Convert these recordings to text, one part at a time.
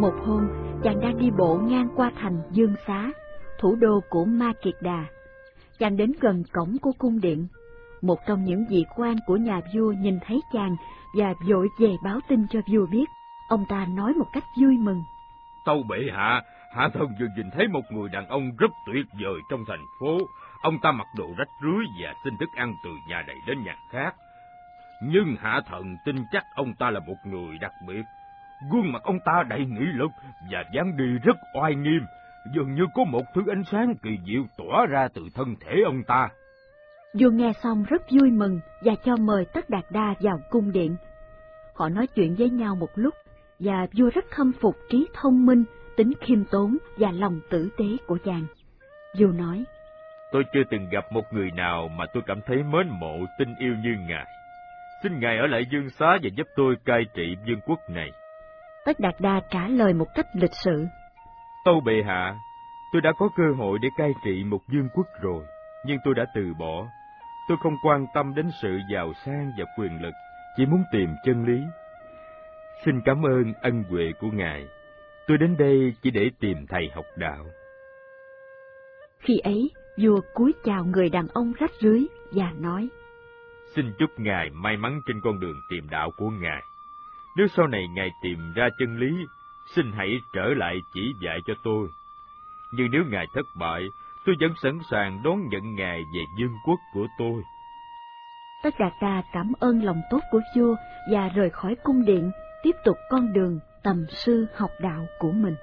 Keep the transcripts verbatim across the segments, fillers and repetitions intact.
Một hôm, chàng đang đi bộ ngang qua thành Dương Xá, thủ đô của Ma Kiệt Đà. Chàng đến gần cổng của cung điện. Một trong những vị quan của nhà vua nhìn thấy chàng và vội về báo tin cho vua biết. Ông ta nói một cách vui mừng: Tâu bệ hạ, hạ thần vừa nhìn thấy một người đàn ông rất tuyệt vời trong thành phố. Ông ta mặc đồ rách rưới và xin thức ăn từ nhà này đến nhà khác. Nhưng hạ thần tin chắc ông ta là một người đặc biệt. Gương mặt ông ta đầy nghị lực và dáng đi rất oai nghiêm, dường như có một thứ ánh sáng kỳ diệu tỏa ra từ thân thể ông ta. Vua nghe xong rất vui mừng và cho mời Tất Đạt Đa vào cung điện. Họ nói chuyện với nhau một lúc, và vua rất khâm phục trí thông minh, tính khiêm tốn và lòng tử tế của chàng. Vua nói: Tôi chưa từng gặp một người nào mà tôi cảm thấy mến mộ, tin yêu như ngài. Xin ngài ở lại Dương Xá và giúp tôi cai trị vương quốc này. Tất Đạt Đa trả lời một cách lịch sự: Tâu bệ hạ, tôi đã có cơ hội để cai trị một vương quốc rồi, nhưng tôi đã từ bỏ. Tôi không quan tâm đến sự giàu sang và quyền lực, chỉ muốn tìm chân lý. Xin cảm ơn ân huệ của ngài. Tôi đến đây chỉ để tìm thầy học đạo. Khi ấy, vua cúi chào người đàn ông rách rưới và nói: Xin chúc ngài may mắn trên con đường tìm đạo của ngài. Nếu sau này ngài tìm ra chân lý, xin hãy trở lại chỉ dạy cho tôi. Nhưng nếu ngài thất bại, tôi vẫn sẵn sàng đón nhận ngài về vương quốc của tôi. Tất Đạt Đa cảm ơn lòng tốt của vua và rời khỏi cung điện, tiếp tục con đường tầm sư học đạo của mình.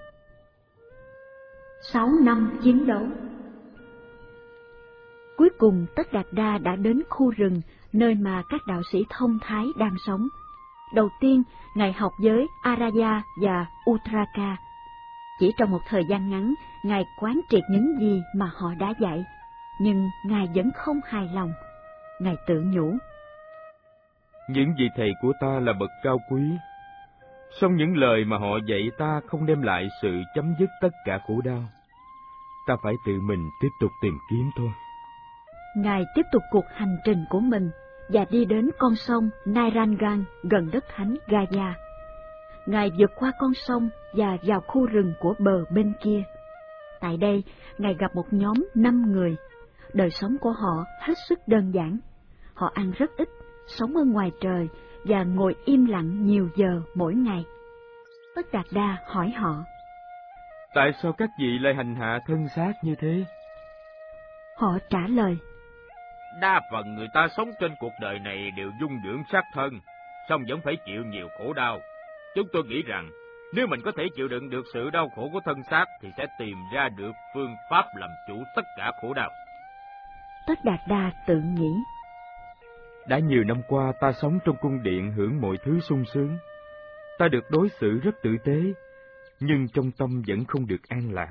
Sáu năm chiến đấu. Cuối cùng Tất Đạt Đa đã đến khu rừng nơi mà các đạo sĩ thông thái đang sống. Đầu tiên, ngài học với Araya và Utraka. Chỉ trong một thời gian ngắn, ngài quán triệt những gì mà họ đã dạy, nhưng ngài vẫn không hài lòng. Ngài tự nhủ: Những vị thầy của ta là bậc cao quý, song những lời mà họ dạy ta không đem lại sự chấm dứt tất cả khổ đau. Ta phải tự mình tiếp tục tìm kiếm thôi. Ngài tiếp tục cuộc hành trình của mình và đi đến con sông Nairangan gần đất thánh Gaya. Ngài vượt qua con sông và vào khu rừng của bờ bên kia. Tại đây, ngài gặp một nhóm năm người. Đời sống của họ hết sức đơn giản. Họ ăn rất ít, sống ở ngoài trời và ngồi im lặng nhiều giờ mỗi ngày. Tất Đạt Đa hỏi họ: Tại sao các vị lại hành hạ thân xác như thế? Họ trả lời: Đa phần người ta sống trên cuộc đời này đều dung dưỡng xác thân, song vẫn phải chịu nhiều khổ đau. Chúng tôi nghĩ rằng nếu mình có thể chịu đựng được sự đau khổ của thân xác thì sẽ tìm ra được phương pháp làm chủ tất cả khổ đau. Tất Đạt Đa tự nghĩ: Đã nhiều năm qua ta sống trong cung điện hưởng mọi thứ sung sướng. Ta được đối xử rất tử tế, nhưng trong tâm vẫn không được an lạc.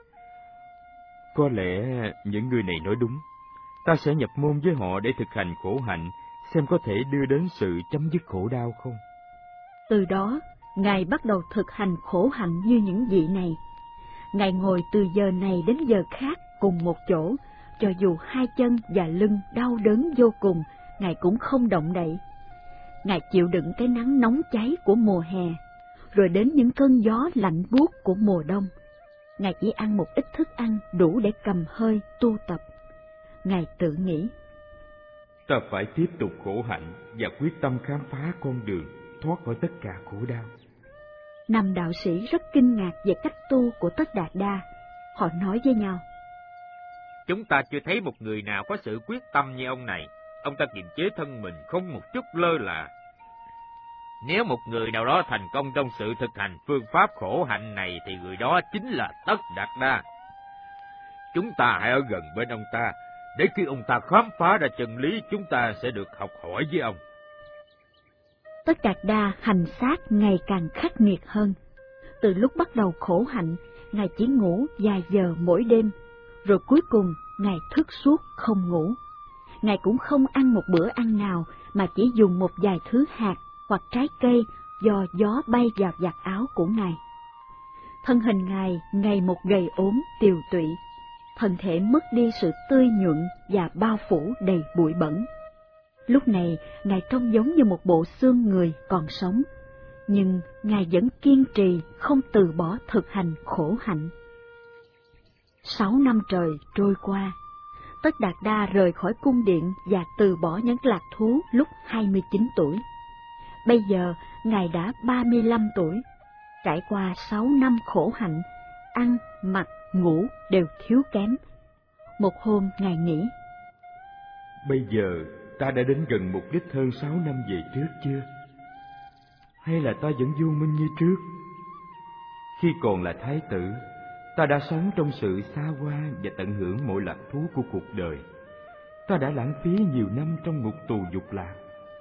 Có lẽ những người này nói đúng. Ta sẽ nhập môn với họ để thực hành khổ hạnh, xem có thể đưa đến sự chấm dứt khổ đau không. Từ đó, ngài bắt đầu thực hành khổ hạnh như những vị này. Ngài ngồi từ giờ này đến giờ khác cùng một chỗ, cho dù hai chân và lưng đau đớn vô cùng, ngài cũng không động đậy. Ngài chịu đựng cái nắng nóng cháy của mùa hè, rồi đến những cơn gió lạnh buốt của mùa đông. Ngài chỉ ăn một ít thức ăn đủ để cầm hơi tu tập. Ngài tự nghĩ: Ta phải tiếp tục khổ hạnh và quyết tâm khám phá con đường thoát khỏi tất cả khổ đau. Năm đạo sĩ rất kinh ngạc về cách tu của Tất Đạt Đa. Họ nói với nhau: Chúng ta chưa thấy một người nào có sự quyết tâm như ông này. Ông ta kiềm chế thân mình không một chút lơ là. Nếu một người nào đó thành công trong sự thực hành phương pháp khổ hạnh này thì người đó chính là Tất Đạt Đa. Chúng ta hãy ở gần bên ông ta, để khi ông ta khám phá ra chân lý, chúng ta sẽ được học hỏi với ông. Tất Đạt Đa hành sát ngày càng khắc nghiệt hơn. Từ lúc bắt đầu khổ hạnh, ngài chỉ ngủ vài giờ mỗi đêm, rồi cuối cùng ngài thức suốt không ngủ. Ngài cũng không ăn một bữa ăn nào, mà chỉ dùng một vài thứ hạt hoặc trái cây do gió bay vào vạt áo của ngài. Thân hình ngài ngày một gầy ốm tiều tụy, thân thể mất đi sự tươi nhuận và bao phủ đầy bụi bẩn. Lúc này, ngài trông giống như một bộ xương người còn sống, nhưng Ngài vẫn kiên trì không từ bỏ thực hành khổ hạnh. Sáu năm trời trôi qua, Tất Đạt Đa rời khỏi cung điện và từ bỏ những lạc thú lúc hai mươi chín tuổi. Bây giờ, Ngài đã ba mươi lăm tuổi, trải qua sáu năm khổ hạnh, ăn, mặc, ngủ đều thiếu kém. Một hôm, Ngài nghĩ, bây giờ ta đã đến gần mục đích hơn sáu năm về trước chưa? Hay là ta vẫn vô minh như trước? Khi còn là thái tử, ta đã sống trong sự xa hoa và tận hưởng mọi lạc thú của cuộc đời. Ta đã lãng phí nhiều năm trong ngục tù dục lạc.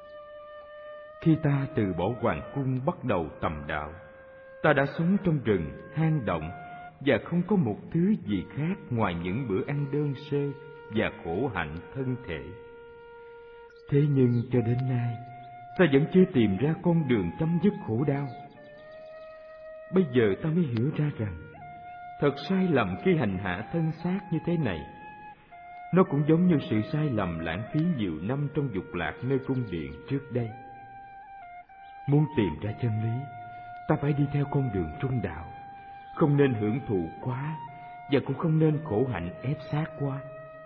Khi ta từ bỏ hoàng cung bắt đầu tầm đạo, ta đã sống trong rừng, hang động và không có một thứ gì khác ngoài những bữa ăn đơn sơ và khổ hạnh thân thể. Thế nhưng cho đến nay, ta vẫn chưa tìm ra con đường chấm dứt khổ đau. Bây giờ ta mới hiểu ra rằng, thật sai lầm khi hành hạ thân xác như thế này. Nó cũng giống như sự sai lầm lãng phí nhiều năm trong dục lạc nơi cung điện trước đây. Muốn tìm ra chân lý, ta phải đi theo con đường trung đạo, không nên hưởng thụ quá và cũng không nên khổ hạnh ép sát quá.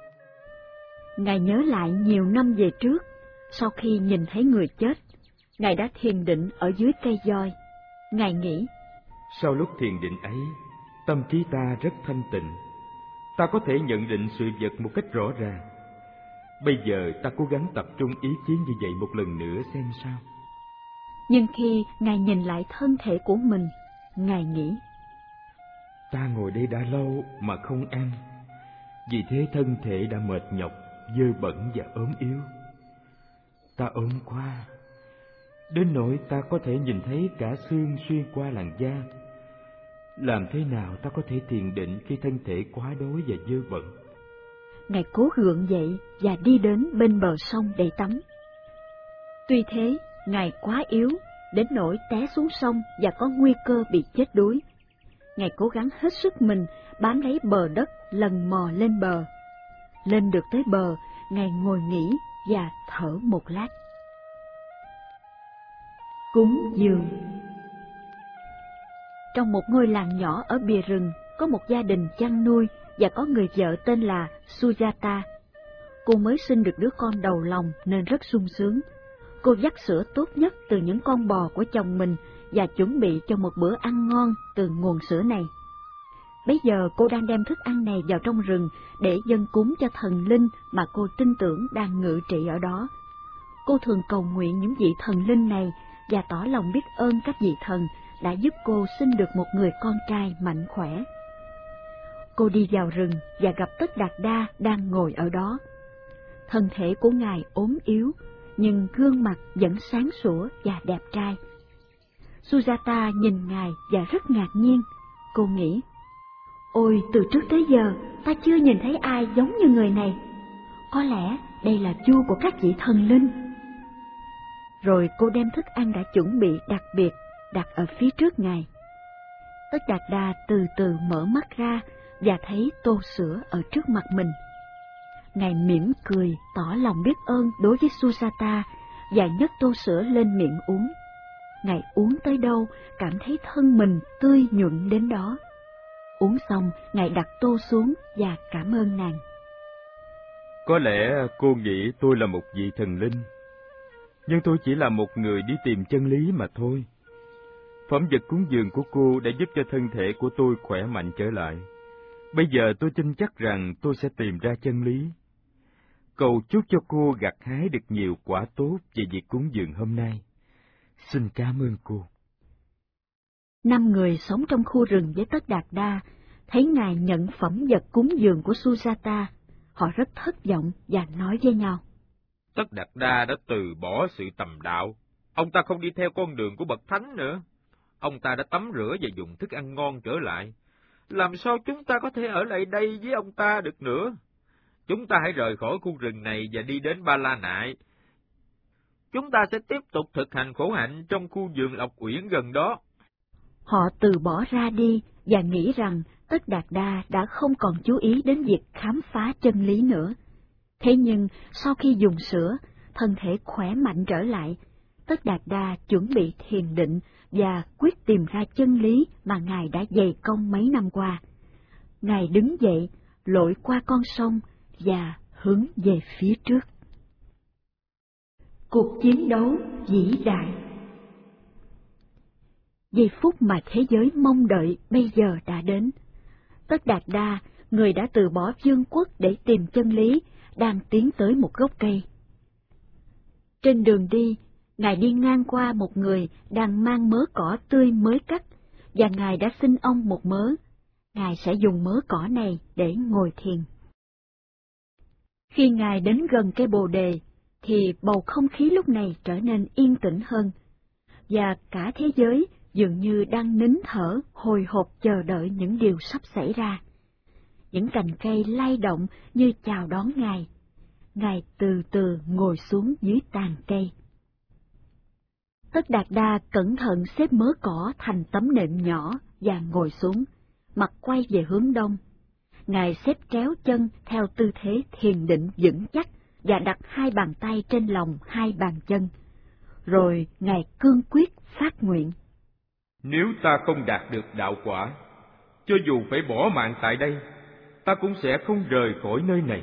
Ngài nhớ lại nhiều năm về trước, sau khi nhìn thấy người chết, Ngài đã thiền định ở dưới cây voi. Ngài nghĩ, sau lúc thiền định ấy, tâm trí ta rất thanh tịnh. Ta có thể nhận định sự vật một cách rõ ràng. Bây giờ ta cố gắng tập trung ý chí như vậy một lần nữa xem sao. Nhưng khi Ngài nhìn lại thân thể của mình, Ngài nghĩ, ta ngồi đây đã lâu mà không ăn, vì thế thân thể đã mệt nhọc, dơ bẩn và ốm yếu. Ta ốm quá, đến nỗi ta có thể nhìn thấy cả xương xuyên qua làn da. Làm thế nào ta có thể thiền định khi thân thể quá đói và dơ bẩn? Ngài cố gượng dậy và đi đến bên bờ sông để tắm. Tuy thế, Ngài quá yếu, đến nỗi té xuống sông và có nguy cơ bị chết đuối. Ngài cố gắng hết sức mình bám lấy bờ đất, lần mò lên bờ. Lên được tới bờ, Ngài ngồi nghỉ và thở một lát. Cúng dường. Trong một ngôi làng nhỏ ở bìa rừng, có một gia đình chăn nuôi và có người vợ tên là Sujata. Cô mới sinh được đứa con đầu lòng nên rất sung sướng. Cô vắt sữa tốt nhất từ những con bò của chồng mình và chuẩn bị cho một bữa ăn ngon từ nguồn sữa này. Bấy giờ cô đang đem thức ăn này vào trong rừng để dâng cúng cho thần linh mà cô tin tưởng đang ngự trị ở đó. Cô thường cầu nguyện những vị thần linh này và tỏ lòng biết ơn các vị thần đã giúp cô sinh được một người con trai mạnh khỏe. Cô đi vào rừng và gặp Tất Đạt Đa đang ngồi ở đó. Thân thể của Ngài ốm yếu, nhưng gương mặt vẫn sáng sủa và đẹp trai. Sujata nhìn Ngài và rất ngạc nhiên. Cô nghĩ, ôi, từ trước tới giờ ta chưa nhìn thấy ai giống như người này. Có lẽ đây là vua của các vị thần linh. Rồi cô đem thức ăn đã chuẩn bị đặc biệt đặt ở phía trước Ngài. Tất Đạt Đa từ từ mở mắt ra và thấy tô sữa ở trước mặt mình. Ngài mỉm cười tỏ lòng biết ơn đối với Sujata và nhấc tô sữa lên miệng uống. Ngài uống tới đâu cảm thấy thân mình tươi nhuận đến đó. Uống xong, Ngài đặt tô xuống và cảm ơn nàng. Có lẽ cô nghĩ tôi là một vị thần linh, nhưng tôi chỉ là một người đi tìm chân lý mà thôi. Phẩm vật cúng dường của cô đã giúp cho thân thể của tôi khỏe mạnh trở lại. Bây giờ tôi tin chắc rằng tôi sẽ tìm ra chân lý. Cầu chúc cho cô gặt hái được nhiều quả tốt về việc cúng dường hôm nay. Xin cảm ơn cô. Năm người sống trong khu rừng với Tất Đạt Đa thấy Ngài nhận phẩm vật cúng dường của Sujata. Họ rất thất vọng và nói với nhau. Tất Đạt Đa đã từ bỏ sự tầm đạo. Ông ta không đi theo con đường của bậc thánh nữa. Ông ta đã tắm rửa và dùng thức ăn ngon trở lại. Làm sao chúng ta có thể ở lại đây với ông ta được nữa? Chúng ta hãy rời khỏi khu rừng này và đi đến Ba La Nại. Chúng ta sẽ tiếp tục thực hành khổ hạnh trong khu vườn Lộc Uyển gần đó. Họ từ bỏ ra đi và nghĩ rằng Tất Đạt Đa đã không còn chú ý đến việc khám phá chân lý nữa. Thế nhưng sau khi dùng sữa, thân thể khỏe mạnh trở lại. Tất Đạt Đa chuẩn bị thiền định và quyết tìm ra chân lý mà Ngài đã dày công mấy năm qua. Ngài đứng dậy, lội qua con sông và hướng về phía trước. Cuộc chiến đấu vĩ đại. Giây phút mà thế giới mong đợi bây giờ đã đến. Tất Đạt Đa, người đã từ bỏ vương quốc để tìm chân lý, đang tiến tới một gốc cây. Trên đường đi, Ngài đi ngang qua một người đang mang mớ cỏ tươi mới cắt, và Ngài đã xin ông một mớ. Ngài sẽ dùng mớ cỏ này để ngồi thiền. Khi Ngài đến gần cây bồ đề, thì bầu không khí lúc này trở nên yên tĩnh hơn, và cả thế giới dường như đang nín thở, hồi hộp chờ đợi những điều sắp xảy ra. Những cành cây lay động như chào đón Ngài. Ngài từ từ ngồi xuống dưới tàn cây. Tất Đạt Đa cẩn thận xếp mớ cỏ thành tấm nệm nhỏ và ngồi xuống, mặt quay về hướng đông. Ngài xếp kéo chân theo tư thế thiền định vững chắc và đặt hai bàn tay trên lòng hai bàn chân. Rồi Ngài cương quyết phát nguyện. Nếu ta không đạt được đạo quả, cho dù phải bỏ mạng tại đây, ta cũng sẽ không rời khỏi nơi này.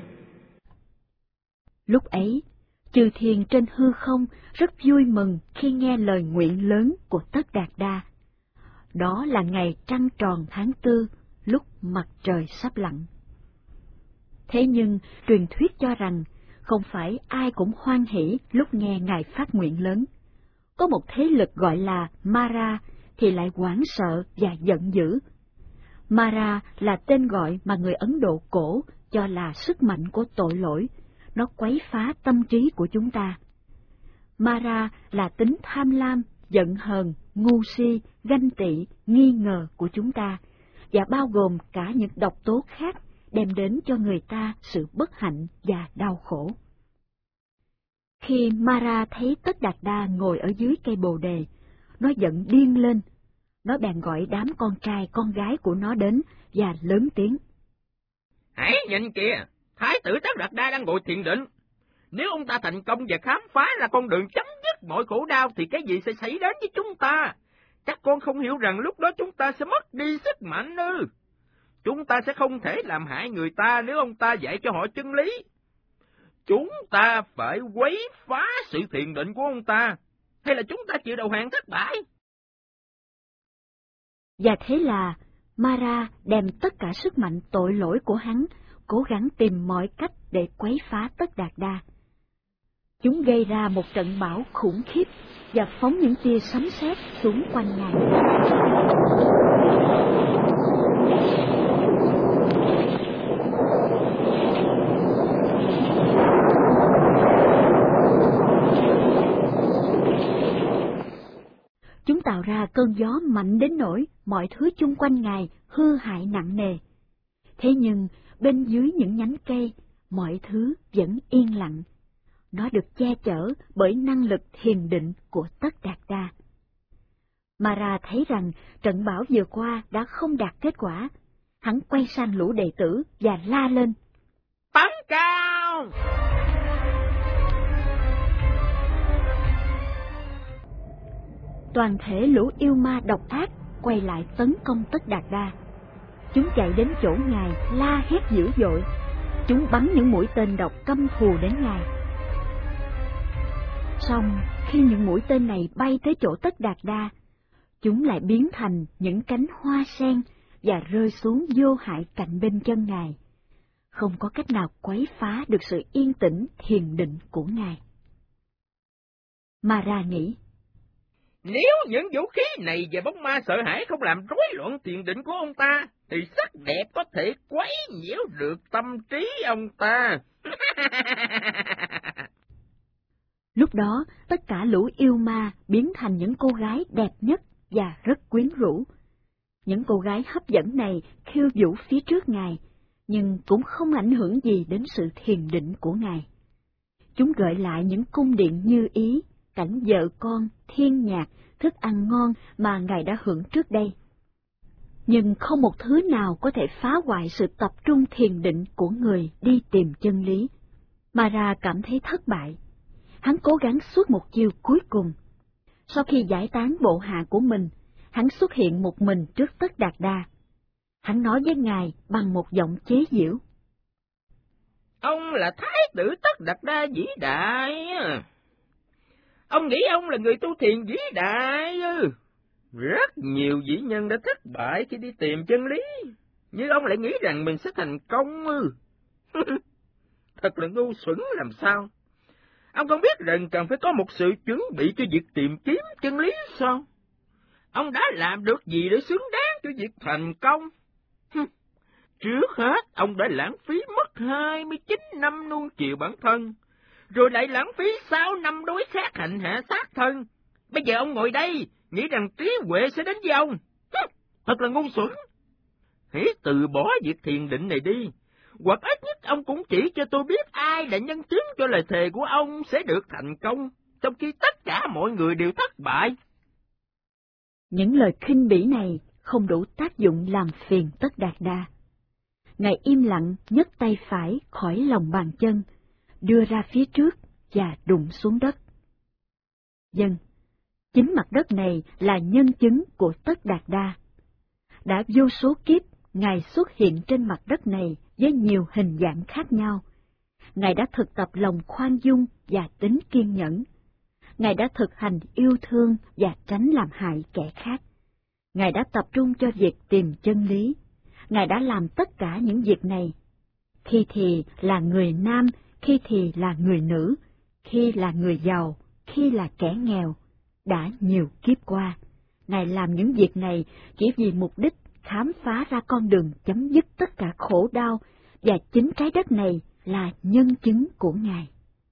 Lúc ấy, chư thiên trên hư không rất vui mừng khi nghe lời nguyện lớn của Tất Đạt Đa. Đó là ngày trăng tròn tháng tư, lúc mặt trời sắp lặn. Thế nhưng, truyền thuyết cho rằng, không phải ai cũng hoan hỉ lúc nghe Ngài phát nguyện lớn. Có một thế lực gọi là Mara thì lại hoảng sợ và giận dữ. Mara là tên gọi mà người Ấn Độ cổ cho là sức mạnh của tội lỗi, nó quấy phá tâm trí của chúng ta. Mara là tính tham lam, giận hờn, ngu si, ganh tị, nghi ngờ của chúng ta, và bao gồm cả những độc tố khác đem đến cho người ta sự bất hạnh và đau khổ. Khi Mara thấy Tất Đạt Đa ngồi ở dưới cây bồ đề, nó giận điên lên. Nó bèn gọi đám con trai con gái của nó đến và lớn tiếng. Hãy nhìn kìa, Thái tử Tất Đạt Đa đang ngồi thiền định. Nếu ông ta thành công và khám phá ra con đường chấm dứt mọi khổ đau thì cái gì sẽ xảy đến với chúng ta? Các con không hiểu rằng lúc đó chúng ta sẽ mất đi sức mạnh ư? Chúng ta sẽ không thể làm hại người ta nếu ông ta dạy cho họ chân lý. Chúng ta phải quấy phá sự thiền định của ông ta, hay là chúng ta chịu đầu hàng thất bại? Và thế là Mara đem tất cả sức mạnh tội lỗi của hắn, cố gắng tìm mọi cách để quấy phá Tất Đạt Đa. Chúng gây ra một trận bão khủng khiếp và phóng những tia sấm sét xuống quanh Ngài. Chúng tạo ra cơn gió mạnh đến nỗi mọi thứ chung quanh Ngài hư hại nặng nề. Thế nhưng, bên dưới những nhánh cây, mọi thứ vẫn yên lặng. Nó được che chở bởi năng lực thiền định của Tất Đạt Đa. Mara thấy rằng trận bão vừa qua đã không đạt kết quả. Hắn quay sang lũ đệ tử và la lên. Tấn cao! Toàn thể lũ yêu ma độc ác quay lại tấn công Tất Đạt Đa. Chúng chạy đến chỗ Ngài la hét dữ dội. Chúng bắn những mũi tên độc căm thù đến Ngài. Song khi những mũi tên này bay tới chỗ Tất Đạt Đa, chúng lại biến thành những cánh hoa sen và rơi xuống vô hại cạnh bên chân Ngài. Không có cách nào quấy phá được sự yên tĩnh thiền định của Ngài. Mara nghĩ, nếu những vũ khí này và bóng ma sợ hãi không làm rối loạn thiền định của ông ta, thì sắc đẹp có thể quấy nhiễu được tâm trí ông ta. Lúc đó, tất cả lũ yêu ma biến thành những cô gái đẹp nhất và rất quyến rũ. Những cô gái hấp dẫn này khiêu vũ phía trước Ngài, nhưng cũng không ảnh hưởng gì đến sự thiền định của Ngài. Chúng gợi lại những cung điện như ý, cảnh vợ con, thiên nhạc, thức ăn ngon mà Ngài đã hưởng trước đây. Nhưng không một thứ nào có thể phá hoại sự tập trung thiền định của người đi tìm chân lý. Mara cảm thấy thất bại. Hắn cố gắng suốt một chiêu cuối cùng. Sau khi giải tán bộ hạ của mình, hắn xuất hiện một mình trước Tất Đạt Đa. Hắn nói với ngài bằng một giọng chế giễu: Ông là Thái tử Tất Đạt Đa vĩ đại. Ông nghĩ ông là người tu thiền vĩ đại. Rất nhiều vĩ nhân đã thất bại khi đi tìm chân lý, nhưng ông lại nghĩ rằng mình sẽ thành công ư? Thật là ngu xuẩn làm sao. Ông không biết rằng cần phải có một sự chuẩn bị cho việc tìm kiếm chân lý sao? Ông đã làm được gì để xứng đáng cho việc thành công? Trước hết, ông đã lãng phí mất hai mươi chín năm nuông chiều bản thân, rồi lại lãng phí sáu năm đối khác hành hạ sát thân. Bây giờ ông ngồi đây, nghĩ rằng trí huệ sẽ đến với ông. Thật là ngu xuẩn. Hãy từ bỏ việc thiền định này đi, hoặc ít nhất ông cũng chỉ cho tôi biết ai đã nhân chứng cho lời thề của ông sẽ được thành công, trong khi tất cả mọi người đều thất bại. Những lời khinh bỉ này không đủ tác dụng làm phiền Tất Đạt Đa. Ngài im lặng nhấc tay phải khỏi lòng bàn chân, đưa ra phía trước và đụng xuống đất. Dân, chính mặt đất này là nhân chứng của Tất Đạt Đa. Đã vô số kiếp, Ngài xuất hiện trên mặt đất này với nhiều hình dạng khác nhau. Ngài đã thực tập lòng khoan dung và tính kiên nhẫn. Ngài đã thực hành yêu thương và tránh làm hại kẻ khác. Ngài đã tập trung cho việc tìm chân lý. Ngài đã làm tất cả những việc này. Khi thì là người nam, khi thì là người nữ, khi là người giàu, khi là kẻ nghèo. Đã nhiều kiếp qua, Ngài làm những việc này chỉ vì mục đích khám phá ra con đường chấm dứt tất cả khổ đau, và chính trái đất này là nhân chứng của Ngài.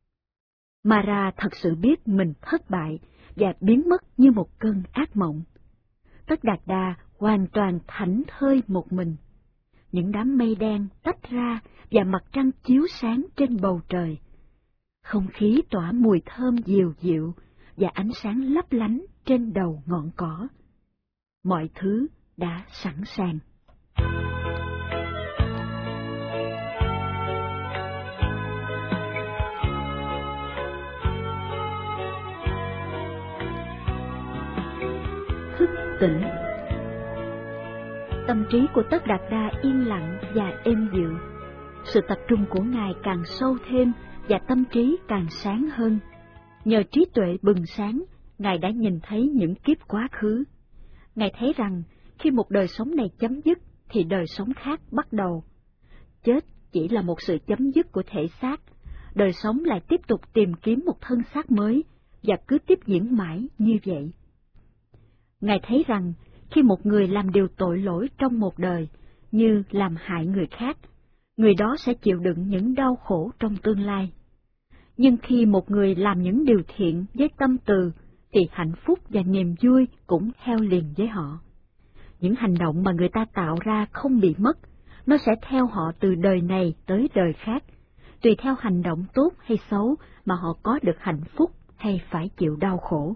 Mara thật sự biết mình thất bại và biến mất như một cơn ác mộng. Tất Đạt Đa hoàn toàn thảnh thơi một mình. Những đám mây đen tách ra và mặt trăng chiếu sáng trên bầu trời. Không khí tỏa mùi thơm dịu dịu và ánh sáng lấp lánh trên đầu ngọn cỏ. Mọi thứ đã sẵn sàng. Thức tỉnh. Tâm trí của Tất Đạt Đa yên lặng và êm dịu. Sự tập trung của Ngài càng sâu thêm và tâm trí càng sáng hơn. Nhờ trí tuệ bừng sáng, Ngài đã nhìn thấy những kiếp quá khứ. Ngài thấy rằng khi một đời sống này chấm dứt thì đời sống khác bắt đầu. Chết chỉ là một sự chấm dứt của thể xác, đời sống lại tiếp tục tìm kiếm một thân xác mới và cứ tiếp diễn mãi như vậy. Ngài thấy rằng khi một người làm điều tội lỗi trong một đời, như làm hại người khác, người đó sẽ chịu đựng những đau khổ trong tương lai. Nhưng khi một người làm những điều thiện với tâm từ, thì hạnh phúc và niềm vui cũng theo liền với họ. Những hành động mà người ta tạo ra không bị mất, nó sẽ theo họ từ đời này tới đời khác, tùy theo hành động tốt hay xấu mà họ có được hạnh phúc hay phải chịu đau khổ.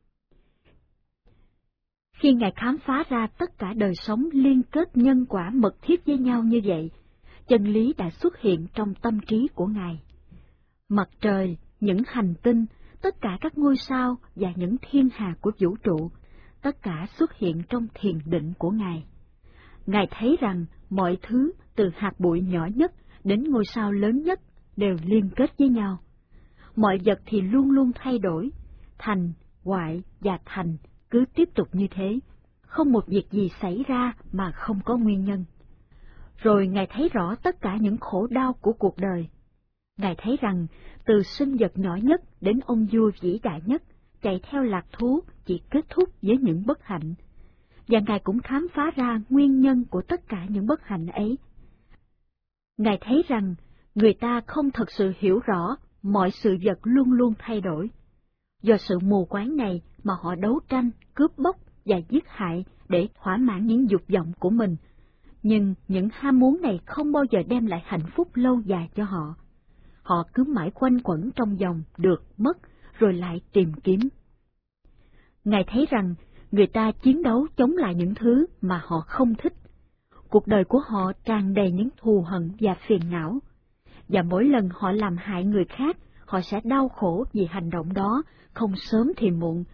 Khi Ngài khám phá ra tất cả đời sống liên kết nhân quả mật thiết với nhau như vậy, chân lý đã xuất hiện trong tâm trí của Ngài. Mặt trời, những hành tinh, tất cả các ngôi sao và những thiên hà của vũ trụ, tất cả xuất hiện trong thiền định của Ngài. Ngài thấy rằng mọi thứ từ hạt bụi nhỏ nhất đến ngôi sao lớn nhất đều liên kết với nhau. Mọi vật thì luôn luôn thay đổi, thành, hoại và thành cứ tiếp tục như thế, không một việc gì xảy ra mà không có nguyên nhân. Rồi Ngài thấy rõ tất cả những khổ đau của cuộc đời. Ngài thấy rằng từ sinh vật nhỏ nhất đến ông vua vĩ đại nhất chạy theo lạc thú chỉ kết thúc với những bất hạnh. Và Ngài cũng khám phá ra nguyên nhân của tất cả những bất hạnh ấy. Ngài thấy rằng người ta không thật sự hiểu rõ mọi sự vật luôn luôn thay đổi. Do sự mù quáng này mà họ đấu tranh, cướp bóc và giết hại để thỏa mãn những dục vọng của mình. Nhưng những ham muốn này không bao giờ đem lại hạnh phúc lâu dài cho họ. Họ cứ mãi quanh quẩn trong vòng được mất rồi lại tìm kiếm. Ngài thấy rằng người ta chiến đấu chống lại những thứ mà họ không thích. Cuộc đời của họ tràn đầy những thù hận và phiền não. Và mỗi lần họ làm hại người khác, họ sẽ đau khổ vì hành động đó, không sớm thì muộn.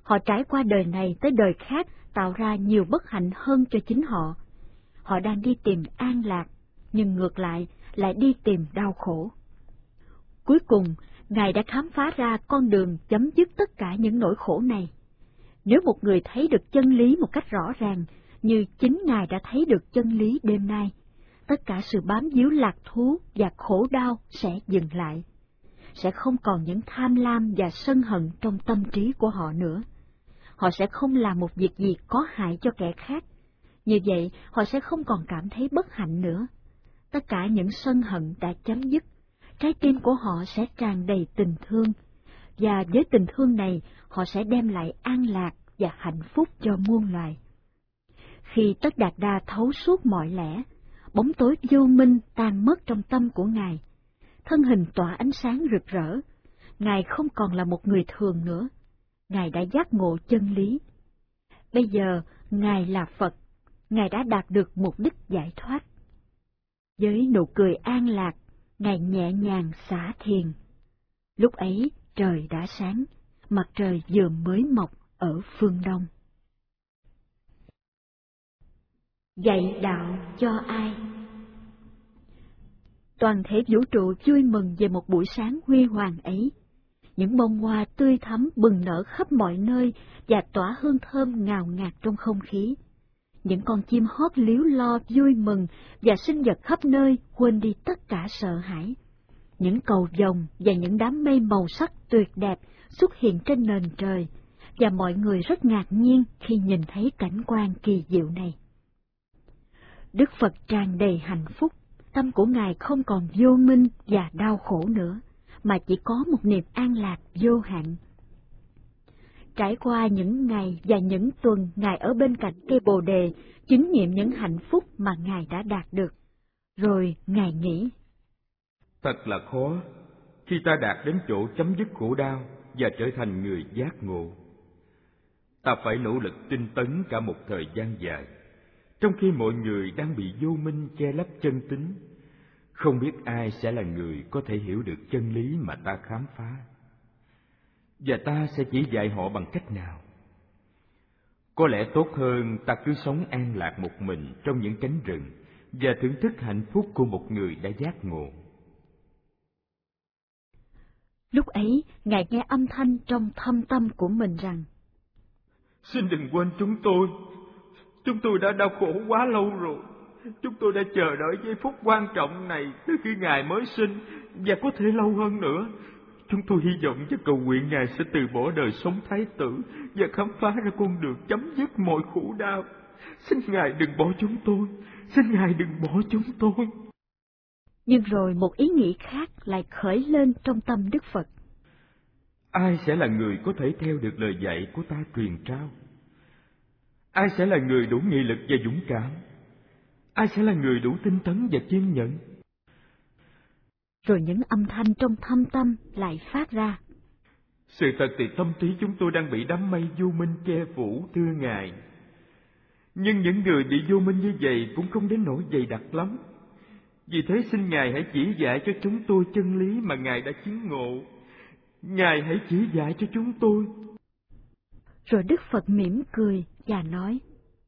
Họ trải qua đời này tới đời khác tạo ra nhiều bất hạnh hơn cho chính họ. Họ đang đi tìm an lạc, nhưng ngược lại lại đi tìm đau khổ. Cuối cùng, Ngài đã khám phá ra con đường chấm dứt tất cả những nỗi khổ này. Nếu một người thấy được chân lý một cách rõ ràng, như chính Ngài đã thấy được chân lý đêm nay, tất cả sự bám víu lạc thú và khổ đau sẽ dừng lại. Sẽ không còn những tham lam và sân hận trong tâm trí của họ nữa. Họ sẽ không làm một việc gì có hại cho kẻ khác. Như vậy, họ sẽ không còn cảm thấy bất hạnh nữa. Tất cả những sân hận đã chấm dứt. Trái tim của họ sẽ tràn đầy tình thương, và với tình thương này, họ sẽ đem lại an lạc và hạnh phúc cho muôn loài. Khi Tất Đạt Đa thấu suốt mọi lẽ, bóng tối vô minh tan mất trong tâm của Ngài. Thân hình tỏa ánh sáng rực rỡ. Ngài không còn là một người thường nữa. Ngài đã giác ngộ chân lý. Bây giờ, Ngài là Phật. Ngài đã đạt được mục đích giải thoát. Với nụ cười an lạc, Ngài nhẹ nhàng xả thiền. Lúc ấy, trời đã sáng, mặt trời vừa mới mọc ở phương Đông. Dạy đạo cho ai? Toàn thể vũ trụ vui mừng về một buổi sáng huy hoàng ấy. Những bông hoa tươi thắm bừng nở khắp mọi nơi và tỏa hương thơm ngào ngạt trong không khí. Những con chim hót líu lo vui mừng và sinh vật khắp nơi quên đi tất cả sợ hãi. Những cầu vồng và những đám mây màu sắc tuyệt đẹp xuất hiện trên nền trời, và mọi người rất ngạc nhiên khi nhìn thấy cảnh quan kỳ diệu này. Đức Phật tràn đầy hạnh phúc, tâm của Ngài không còn vô minh và đau khổ nữa, mà chỉ có một niềm an lạc vô hạn. Trải qua những ngày và những tuần Ngài ở bên cạnh cây bồ đề, chứng nghiệm những hạnh phúc mà Ngài đã đạt được. Rồi Ngài nghĩ, thật là khó khi ta đạt đến chỗ chấm dứt khổ đau và trở thành người giác ngộ. Ta phải nỗ lực tinh tấn cả một thời gian dài, trong khi mọi người đang bị vô minh che lấp chân tính. Không biết ai sẽ là người có thể hiểu được chân lý mà ta khám phá, và ta sẽ chỉ dạy họ bằng cách nào. Có lẽ tốt hơn ta cứ sống an lạc một mình trong những cánh rừng và thưởng thức hạnh phúc của một người đã giác ngộ. Lúc ấy, Ngài nghe âm thanh trong thâm tâm của mình rằng, xin đừng quên chúng tôi. Chúng tôi đã đau khổ quá lâu rồi. Chúng tôi đã chờ đợi giây phút quan trọng này từ khi Ngài mới sinh, và có thể lâu hơn nữa. Chúng tôi hy vọng và cầu nguyện Ngài sẽ từ bỏ đời sống thái tử và khám phá ra con đường chấm dứt mọi khổ đau. Xin Ngài đừng bỏ chúng tôi. Xin Ngài đừng bỏ chúng tôi. Nhưng rồi một ý nghĩ khác lại khởi lên trong tâm Đức Phật. Ai sẽ là người có thể theo được lời dạy của ta truyền trao? Ai sẽ là người đủ nghị lực và dũng cảm? Ai sẽ là người đủ tinh tấn và kiên nhẫn? Rồi những âm thanh trong thâm tâm lại phát ra. Sự thật thì tâm trí chúng tôi đang bị đám mây vô minh che phủ, thưa Ngài. Nhưng những người bị vô minh như vậy cũng không đến nỗi dày đặc lắm. Vì thế xin Ngài hãy chỉ dạy cho chúng tôi chân lý mà Ngài đã chứng ngộ. Ngài hãy chỉ dạy cho chúng tôi. Rồi Đức Phật mỉm cười và nói,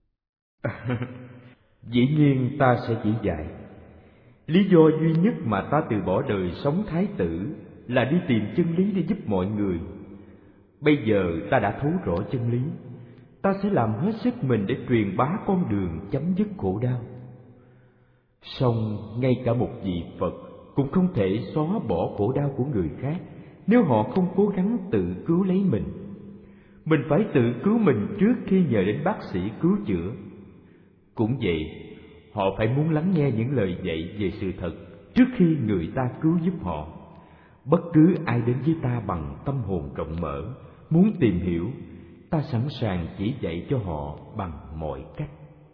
dĩ nhiên ta sẽ chỉ dạy. Lý do duy nhất mà ta từ bỏ đời sống thái tử là đi tìm chân lý để giúp mọi người. Bây giờ ta đã thấu rõ chân lý, ta sẽ làm hết sức mình để truyền bá con đường chấm dứt khổ đau. Song ngay cả một vị Phật cũng không thể xóa bỏ khổ đau của người khác nếu họ không cố gắng tự cứu lấy mình. Mình phải tự cứu mình trước khi nhờ đến bác sĩ cứu chữa. Cũng vậy, họ phải muốn lắng nghe những lời dạy về sự thật trước khi người ta cứu giúp họ. Bất cứ ai đến với ta bằng tâm hồn rộng mở, muốn tìm hiểu, ta sẵn sàng chỉ dạy cho họ bằng mọi cách.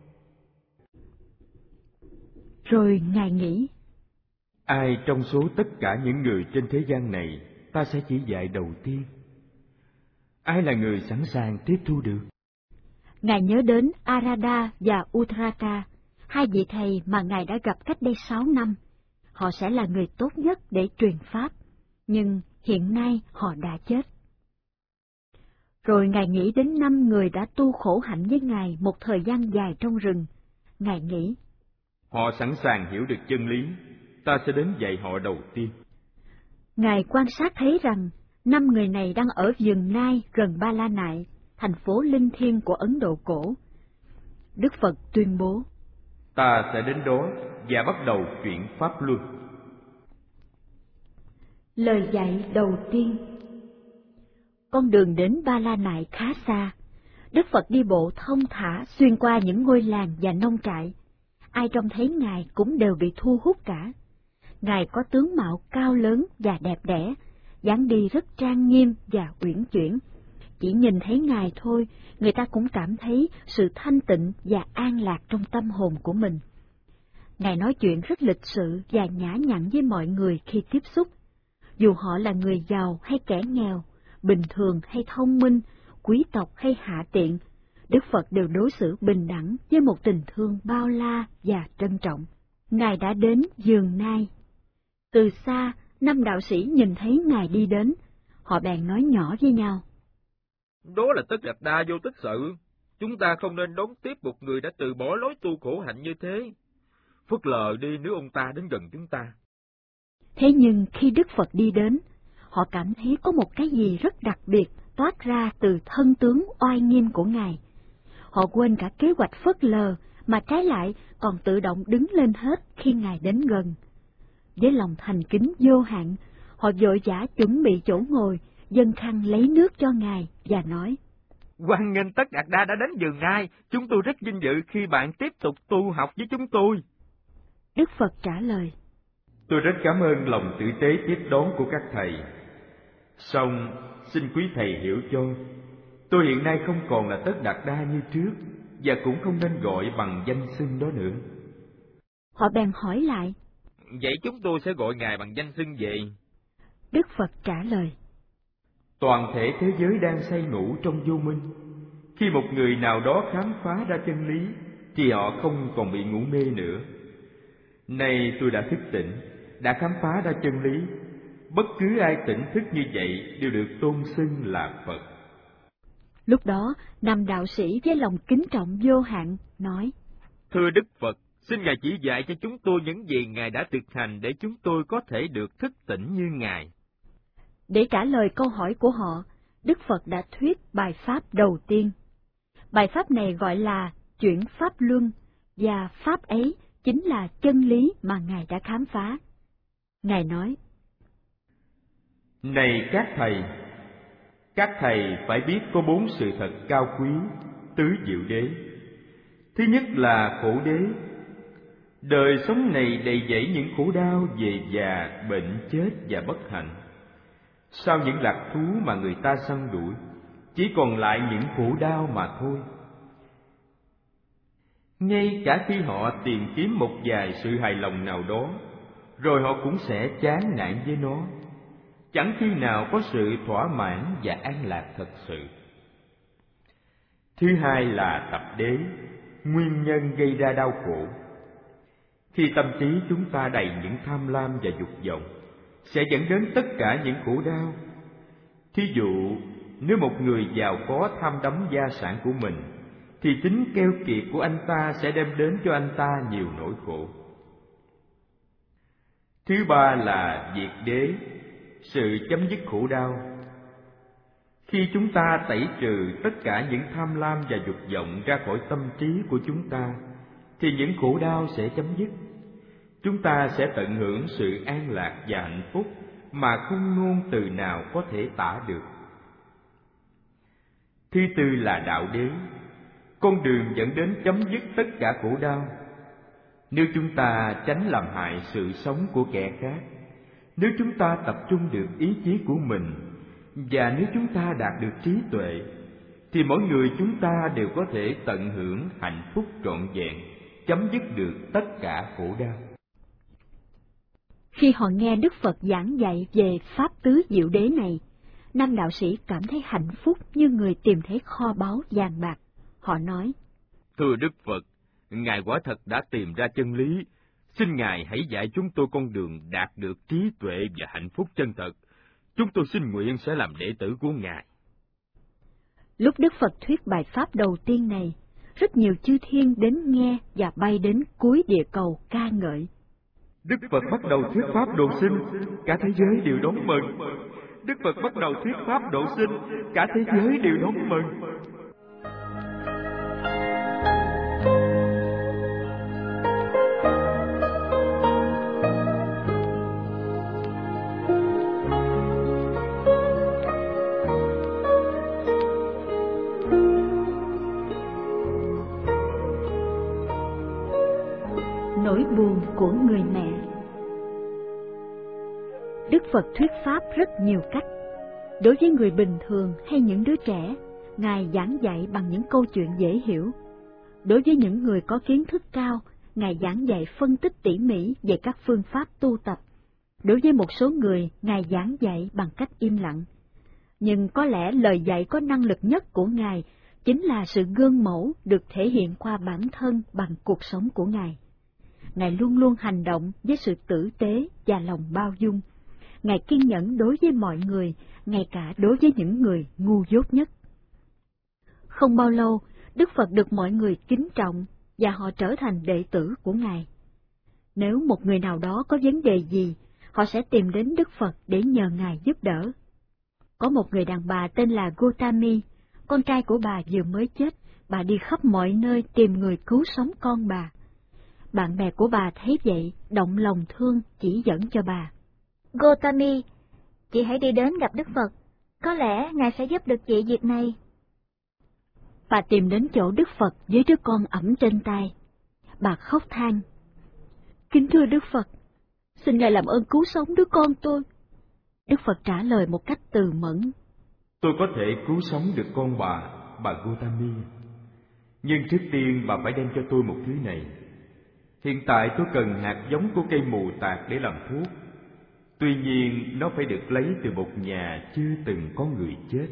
Rồi Ngài nghĩ, ai trong số tất cả những người trên thế gian này ta sẽ chỉ dạy đầu tiên? Ai là người sẵn sàng tiếp thu được? Ngài nhớ đến Arada và Uttaraka, hai vị thầy mà Ngài đã gặp cách đây sáu năm. Họ sẽ là người tốt nhất để truyền pháp, nhưng hiện nay họ đã chết. Rồi Ngài nghĩ đến năm người đã tu khổ hạnh với Ngài một thời gian dài trong rừng. Ngài nghĩ, họ sẵn sàng hiểu được chân lý, ta sẽ đến dạy họ đầu tiên. Ngài quan sát thấy rằng năm người này đang ở vườn Nai gần Ba La Nại, thành phố linh thiêng của Ấn Độ cổ. Đức Phật tuyên bố, ta sẽ đến đó và bắt đầu chuyện pháp luân. Lời dạy đầu tiên. Con đường đến Ba La Nại khá xa. Đức Phật đi bộ thong thả xuyên qua những ngôi làng và nông trại. Ai trông thấy Ngài cũng đều bị thu hút cả. Ngài có tướng mạo cao lớn và đẹp đẽ, dáng đi rất trang nghiêm và uyển chuyển. Chỉ nhìn thấy Ngài thôi, người ta cũng cảm thấy sự thanh tịnh và an lạc trong tâm hồn của mình. Ngài nói chuyện rất lịch sự và nhã nhặn với mọi người khi tiếp xúc. Dù họ là người giàu hay kẻ nghèo, bình thường hay thông minh, quý tộc hay hạ tiện, Đức Phật đều đối xử bình đẳng với một tình thương bao la và trân trọng. Ngài đã đến vườn Nai. Từ xa, năm đạo sĩ nhìn thấy Ngài đi đến, họ bèn nói nhỏ với nhau. Đó là Tất Đạt Đa vô tích sự. Chúng ta không nên đón tiếp một người đã từ bỏ lối tu khổ hạnh như thế. Phớt lờ đi nếu ông ta đến gần chúng ta. Thế nhưng khi Đức Phật đi đến, họ cảm thấy có một cái gì rất đặc biệt toát ra từ thân tướng oai nghiêm của Ngài. Họ quên cả kế hoạch phớt lờ, mà trái lại còn tự động đứng lên hết khi Ngài đến gần. Với lòng thành kính vô hạn, họ vội vã chuẩn bị chỗ ngồi, dâng khăn lấy nước cho Ngài và nói, Hoan nghênh Tất Đạt Đa đã đến vườn Nai, chúng tôi rất vinh dự khi bạn tiếp tục tu học với chúng tôi. Đức Phật trả lời, Tôi rất cảm ơn lòng tử tế tiếp đón của các thầy. Song xin quý thầy hiểu cho, tôi hiện nay không còn là Tất Đạt Đa như trước, và cũng không nên gọi bằng danh xưng đó nữa. Họ bèn hỏi lại, Vậy chúng tôi sẽ gọi Ngài bằng danh xưng gì? Đức Phật trả lời, Toàn thể thế giới đang say ngủ trong vô minh. Khi một người nào đó khám phá ra chân lý, thì họ không còn bị ngủ mê nữa. Nay tôi đã thức tỉnh, đã khám phá ra chân lý. Bất cứ ai tỉnh thức như vậy đều được tôn xưng là Phật. Lúc đó, năm đạo sĩ với lòng kính trọng vô hạn nói, Thưa Đức Phật, xin Ngài chỉ dạy cho chúng tôi những gì Ngài đã thực hành để chúng tôi có thể được thức tỉnh như Ngài. Để trả lời câu hỏi của họ, Đức Phật đã thuyết bài pháp đầu tiên. Bài pháp này gọi là chuyển pháp luân, và pháp ấy chính là chân lý mà Ngài đã khám phá. Ngài nói, Này các thầy, các thầy phải biết có bốn sự thật cao quý, tứ diệu đế. Thứ nhất là khổ đế. Đời sống này đầy dẫy những khổ đau về già, bệnh, chết và bất hạnh. Sau những lạc thú mà người ta săn đuổi, chỉ còn lại những khổ đau mà thôi. Ngay cả khi họ tìm kiếm một vài sự hài lòng nào đó, rồi họ cũng sẽ chán nản với nó. Chẳng khi nào có sự thỏa mãn và an lạc thật sự. Thứ hai là tập đế, nguyên nhân gây ra đau khổ. Khi tâm trí chúng ta đầy những tham lam và dục vọng, sẽ dẫn đến tất cả những khổ đau. Thí dụ, nếu một người giàu có tham đắm gia sản của mình, thì tính keo kiệt của anh ta sẽ đem đến cho anh ta nhiều nỗi khổ. Thứ ba là diệt đế, sự chấm dứt khổ đau. Khi chúng ta tẩy trừ tất cả những tham lam và dục vọng ra khỏi tâm trí của chúng ta, thì những khổ đau sẽ chấm dứt. Chúng ta sẽ tận hưởng sự an lạc và hạnh phúc mà không ngôn từ nào có thể tả được. Thứ tư là đạo đế, con đường dẫn đến chấm dứt tất cả khổ đau. Nếu chúng ta tránh làm hại sự sống của kẻ khác, nếu chúng ta tập trung được ý chí của mình, và nếu chúng ta đạt được trí tuệ, thì mỗi người chúng ta đều có thể tận hưởng hạnh phúc trọn vẹn, chấm dứt được tất cả khổ đau. Khi họ nghe Đức Phật giảng dạy về pháp tứ diệu đế này, năm đạo sĩ cảm thấy hạnh phúc như người tìm thấy kho báu vàng bạc. Họ nói, Thưa Đức Phật, Ngài quả thật đã tìm ra chân lý. Xin Ngài hãy dạy chúng tôi con đường đạt được trí tuệ và hạnh phúc chân thật. Chúng tôi xin nguyện sẽ làm đệ tử của Ngài. Lúc Đức Phật thuyết bài pháp đầu tiên này, rất nhiều chư thiên đến nghe và bay đến cuối địa cầu ca ngợi. Đức Phật bắt đầu thuyết pháp độ sinh, cả thế giới đều đón mừng. Đức Phật bắt đầu thuyết pháp độ sinh, cả thế giới đều đón mừng. Nỗi buồn của người mẹ. Đức Phật thuyết pháp rất nhiều cách. Đối với người bình thường hay những đứa trẻ, Ngài giảng dạy bằng những câu chuyện dễ hiểu. Đối với những người có kiến thức cao, Ngài giảng dạy phân tích tỉ mỉ về các phương pháp tu tập. Đối với một số người, Ngài giảng dạy bằng cách im lặng. Nhưng có lẽ lời dạy có năng lực nhất của Ngài chính là sự gương mẫu được thể hiện qua bản thân bằng cuộc sống của Ngài. Ngài luôn luôn hành động với sự tử tế và lòng bao dung. Ngài kiên nhẫn đối với mọi người, ngay cả đối với những người ngu dốt nhất. Không bao lâu, Đức Phật được mọi người kính trọng và họ trở thành đệ tử của Ngài. Nếu một người nào đó có vấn đề gì, họ sẽ tìm đến Đức Phật để nhờ Ngài giúp đỡ. Có một người đàn bà tên là Gotami, con trai của bà vừa mới chết, bà đi khắp mọi nơi tìm người cứu sống con bà. Bạn bè của bà thấy vậy, động lòng thương chỉ dẫn cho bà. Gotami, chị hãy đi đến gặp Đức Phật, có lẽ Ngài sẽ giúp được chị việc này. Bà tìm đến chỗ Đức Phật với đứa con ẵm trên tay. Bà khóc than. Kính thưa Đức Phật, xin Ngài làm ơn cứu sống đứa con tôi. Đức Phật trả lời một cách từ mẫn. Tôi có thể cứu sống được con bà, bà Gotami. Nhưng trước tiên bà phải đem cho tôi một thứ này. Hiện tại tôi cần hạt giống của cây mù tạt để làm thuốc. Tuy nhiên, nó phải được lấy từ một nhà chưa từng có người chết.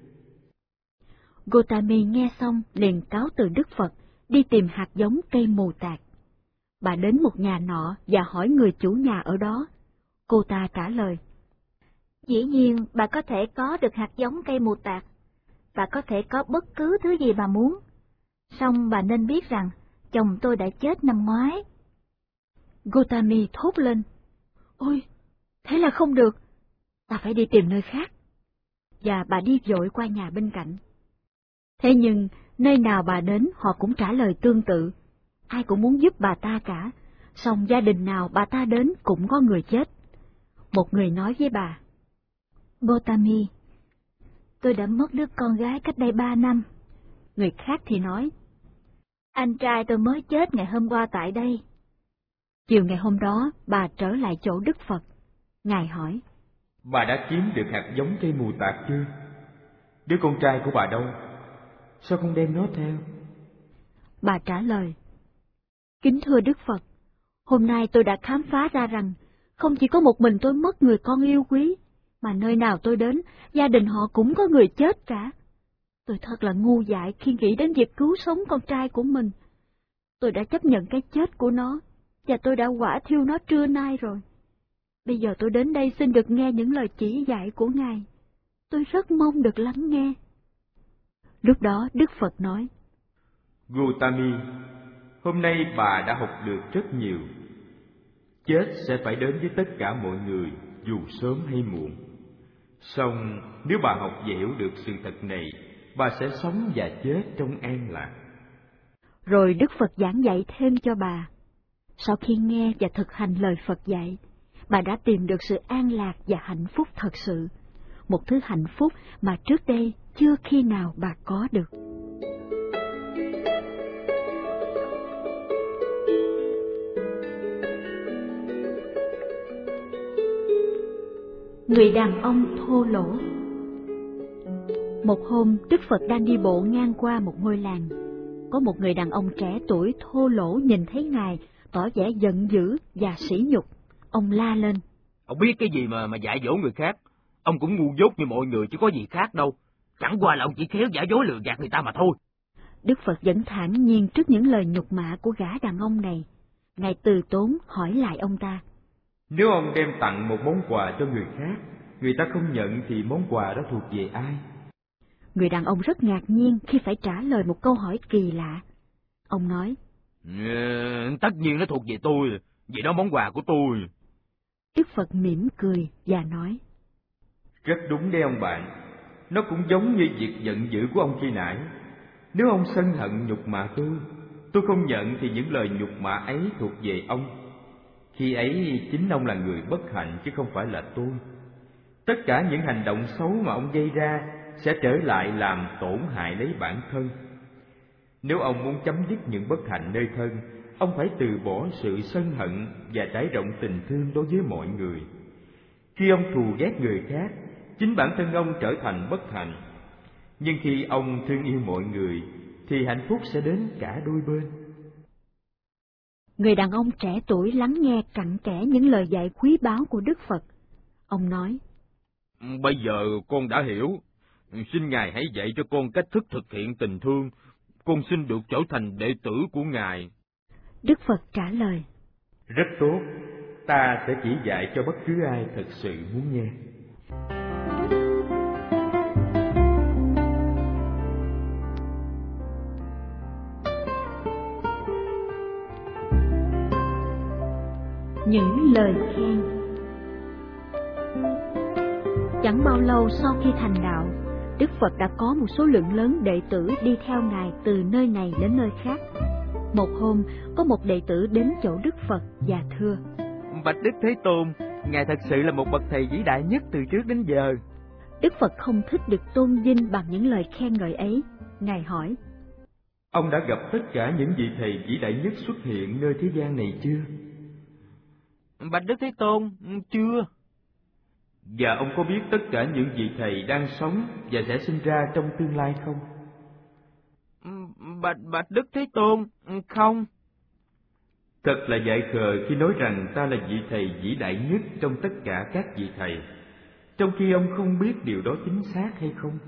Gotami nghe xong liền cáo từ Đức Phật, đi tìm hạt giống cây mù tạt. Bà đến một nhà nọ và hỏi người chủ nhà ở đó. Cô ta trả lời. Dĩ nhiên, bà có thể có được hạt giống cây mù tạt. Bà có thể có bất cứ thứ gì bà muốn. Song bà nên biết rằng, chồng tôi đã chết năm ngoái. Gotami thốt lên. Ôi, thế là không được. Ta phải đi tìm nơi khác. Và bà đi vội qua nhà bên cạnh. Thế nhưng, nơi nào bà đến họ cũng trả lời tương tự. Ai cũng muốn giúp bà ta cả, song gia đình nào bà ta đến cũng có người chết. Một người nói với bà. Gotami, tôi đã mất đứa con gái cách đây ba năm. Người khác thì nói. Anh trai tôi mới chết ngày hôm qua tại đây. Chiều ngày hôm đó, bà trở lại chỗ Đức Phật. Ngài hỏi. Bà đã kiếm được hạt giống cây mù tạt chưa? Đứa con trai của bà đâu? Sao không đem nó theo? Bà trả lời. Kính thưa Đức Phật, hôm nay tôi đã khám phá ra rằng, không chỉ có một mình tôi mất người con yêu quý, mà nơi nào tôi đến, gia đình họ cũng có người chết cả. Tôi thật là ngu dại khi nghĩ đến việc cứu sống con trai của mình. Tôi đã chấp nhận cái chết của nó, và tôi đã quả thiêu nó trưa nay rồi. Bây giờ tôi đến đây xin được nghe những lời chỉ dạy của Ngài. Tôi rất mong được lắng nghe. Lúc đó Đức Phật nói. Gotami, hôm nay bà đã học được rất nhiều. Chết sẽ phải đến với tất cả mọi người, dù sớm hay muộn. Song nếu bà học và hiểu được sự thật này, bà sẽ sống và chết trong an lạc. Rồi Đức Phật giảng dạy thêm cho bà. Sau khi nghe và thực hành lời Phật dạy, bà đã tìm được sự an lạc và hạnh phúc thật sự. Một thứ hạnh phúc mà trước đây chưa khi nào bà có được. Người đàn ông thô lỗ. Một hôm, Đức Phật đang đi bộ ngang qua một ngôi làng. Có một người đàn ông trẻ tuổi thô lỗ nhìn thấy Ngài, tỏ vẻ giận dữ và sỉ nhục. Ông la lên. Ông biết cái gì mà mà dạy dỗ người khác? Ông cũng ngu dốt như mọi người chứ có gì khác đâu. Chẳng qua là ông chỉ khéo giả dối lừa gạt người ta mà thôi. Đức Phật vẫn thản nhiên trước những lời nhục mạ của gã đàn ông này. Ngài từ tốn hỏi lại ông ta. Nếu ông đem tặng một món quà cho người khác, người ta không nhận thì món quà đó thuộc về ai? Người đàn ông rất ngạc nhiên khi phải trả lời một câu hỏi kỳ lạ. Ông nói, Ừ, tất nhiên nó thuộc về tôi, vì đó món quà của tôi. Đức Phật mỉm cười và nói, rất đúng đấy ông bạn, nó cũng giống như việc giận dữ của ông khi nãy. Nếu ông sân hận nhục mạ tôi, tôi không nhận thì những lời nhục mạ ấy thuộc về ông. Khi ấy chính ông là người bất hạnh chứ không phải là tôi. Tất cả những hành động xấu mà ông gây ra sẽ trở lại làm tổn hại lấy bản thân. Nếu ông muốn chấm dứt những bất hạnh nơi thân, ông phải từ bỏ sự sân hận và trải rộng tình thương đối với mọi người. Khi ông thù ghét người khác, chính bản thân ông trở thành bất hạnh. Nhưng khi ông thương yêu mọi người, thì hạnh phúc sẽ đến cả đôi bên. Người đàn ông trẻ tuổi lắng nghe cặn kẽ những lời dạy quý báu của Đức Phật. Ông nói, Bây giờ con đã hiểu, xin Ngài hãy dạy cho con cách thức thực hiện tình thương. Con xin được trở thành đệ tử của Ngài. Đức Phật trả lời, rất tốt, ta sẽ chỉ dạy cho bất cứ ai thật sự muốn nghe. những lời khen. Chẳng bao lâu sau khi thành đạo, Đức Phật đã có một số lượng lớn đệ tử đi theo Ngài từ nơi này đến nơi khác. Một hôm, có một đệ tử đến chỗ Đức Phật và thưa, Bạch Đức Thế Tôn, Ngài thật sự là một bậc thầy vĩ đại nhất từ trước đến giờ. Đức Phật không thích được tôn vinh bằng những lời khen ngợi ấy. Ngài hỏi, ông đã gặp tất cả những vị thầy vĩ đại nhất xuất hiện nơi thế gian này chưa? Bạch Đức Thế Tôn, chưa. Và ông có biết tất cả những vị thầy đang sống và sẽ sinh ra trong tương lai không? Bạch, Bạch Đức Thế Tôn, không. Thật là dại khờ khi nói rằng ta là vị thầy vĩ đại nhất trong tất cả các vị thầy, trong khi ông không biết điều đó chính xác hay không?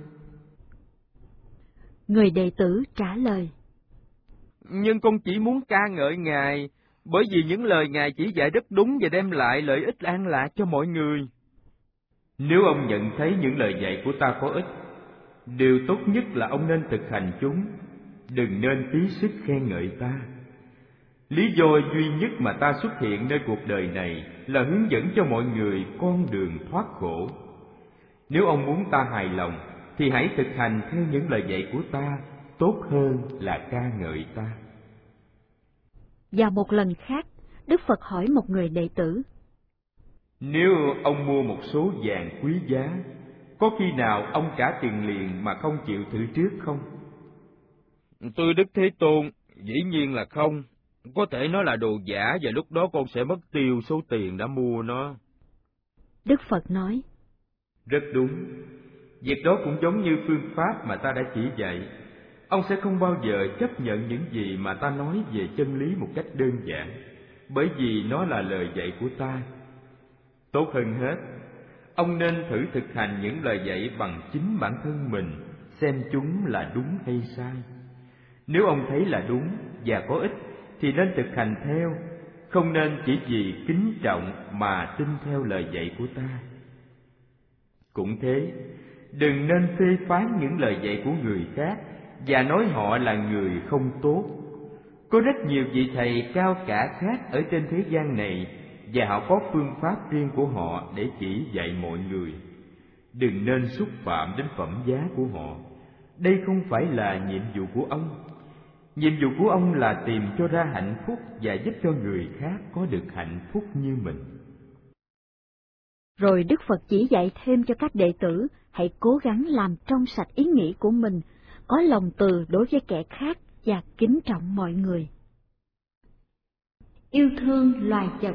Người đệ tử trả lời, Nhưng con chỉ muốn ca ngợi Ngài, bởi vì những lời Ngài chỉ dạy rất đúng và đem lại lợi ích an lạc cho mọi người. Nếu ông nhận thấy những lời dạy của ta có ích, điều tốt nhất là ông nên thực hành chúng, đừng nên phí sức khen ngợi ta. Lý do duy nhất mà ta xuất hiện nơi cuộc đời này là hướng dẫn cho mọi người con đường thoát khổ. Nếu ông muốn ta hài lòng, thì hãy thực hành theo những lời dạy của ta, tốt hơn là ca ngợi ta. Vào một lần khác, Đức Phật hỏi một người đệ tử, Nếu ông mua một số vàng quý giá, có khi nào ông trả tiền liền mà không chịu thử trước không? Thưa Đức Thế Tôn, dĩ nhiên là không. Có thể nó là đồ giả và lúc đó con sẽ mất tiêu số tiền đã mua nó. Đức Phật nói, rất đúng. Việc đó cũng giống như phương pháp mà ta đã chỉ dạy. Ông sẽ không bao giờ chấp nhận những gì mà ta nói về chân lý một cách đơn giản, bởi vì nó là lời dạy của ta. Tốt hơn hết, ông nên thử thực hành những lời dạy bằng chính bản thân mình, xem chúng là đúng hay sai. Nếu ông thấy là đúng và có ích thì nên thực hành theo, không nên chỉ vì kính trọng mà tin theo lời dạy của ta. Cũng thế, đừng nên phê phán những lời dạy của người khác và nói họ là người không tốt. Có rất nhiều vị thầy cao cả khác ở trên thế gian này, và họ có phương pháp riêng của họ để chỉ dạy mọi người. Đừng nên xúc phạm đến phẩm giá của họ. Đây không phải là nhiệm vụ của ông. Nhiệm vụ của ông là tìm cho ra hạnh phúc và giúp cho người khác có được hạnh phúc như mình. Rồi Đức Phật chỉ dạy thêm cho các đệ tử hãy cố gắng làm trong sạch ý nghĩ của mình, có lòng từ đối với kẻ khác và kính trọng mọi người. Yêu thương loài vật.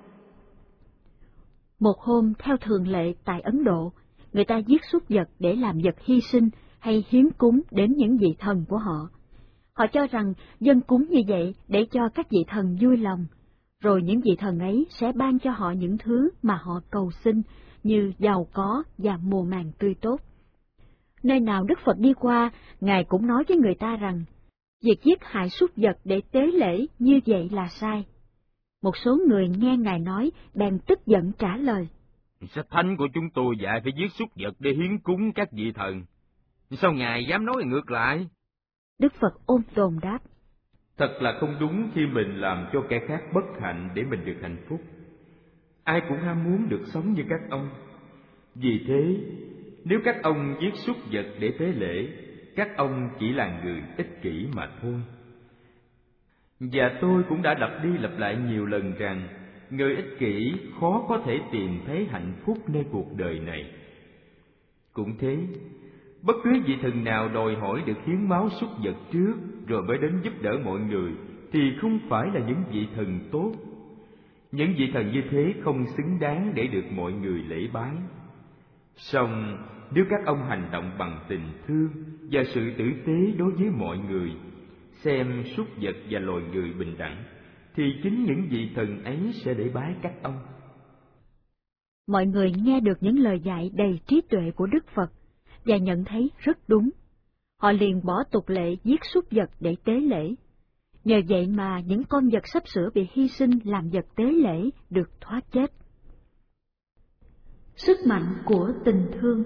Một hôm, theo thường lệ tại Ấn Độ, người ta giết súc vật để làm vật hy sinh hay hiến cúng đến những vị thần của họ. Họ cho rằng dâng cúng như vậy để cho các vị thần vui lòng, rồi những vị thần ấy sẽ ban cho họ những thứ mà họ cầu xin, như giàu có và mùa màng tươi tốt. Nơi nào Đức Phật đi qua, Ngài cũng nói với người ta rằng, việc giết hại súc vật để tế lễ như vậy là sai. Một số người nghe Ngài nói, bèn tức giận trả lời, Sách thánh của chúng tôi dạy phải giết súc vật để hiến cúng các vị thần. Sao Ngài dám nói ngược lại? Đức Phật ôn tồn đáp. Thật là không đúng khi mình làm cho kẻ khác bất hạnh để mình được hạnh phúc. Ai cũng ham muốn được sống như các ông. Vì thế, nếu các ông giết súc vật để tế lễ, các ông chỉ là người ích kỷ mà thôi. Và tôi cũng đã lặp đi lặp lại nhiều lần rằng người ích kỷ khó có thể tìm thấy hạnh phúc nơi cuộc đời này. Cũng thế, bất cứ vị thần nào đòi hỏi được hiến máu súc vật trước rồi mới đến giúp đỡ mọi người thì không phải là những vị thần tốt. Những vị thần như thế không xứng đáng để được mọi người lễ bái. Song nếu các ông hành động bằng tình thương và sự tử tế đối với mọi người, xem súc vật và loài người bình đẳng, thì chính những vị thần ấy sẽ lễ bái các ông. Mọi người nghe được những lời dạy đầy trí tuệ của Đức Phật và nhận thấy rất đúng. Họ liền bỏ tục lệ giết súc vật để tế lễ. Nhờ vậy mà những con vật sắp sửa bị hy sinh làm vật tế lễ được thoát chết. Sức mạnh của tình thương.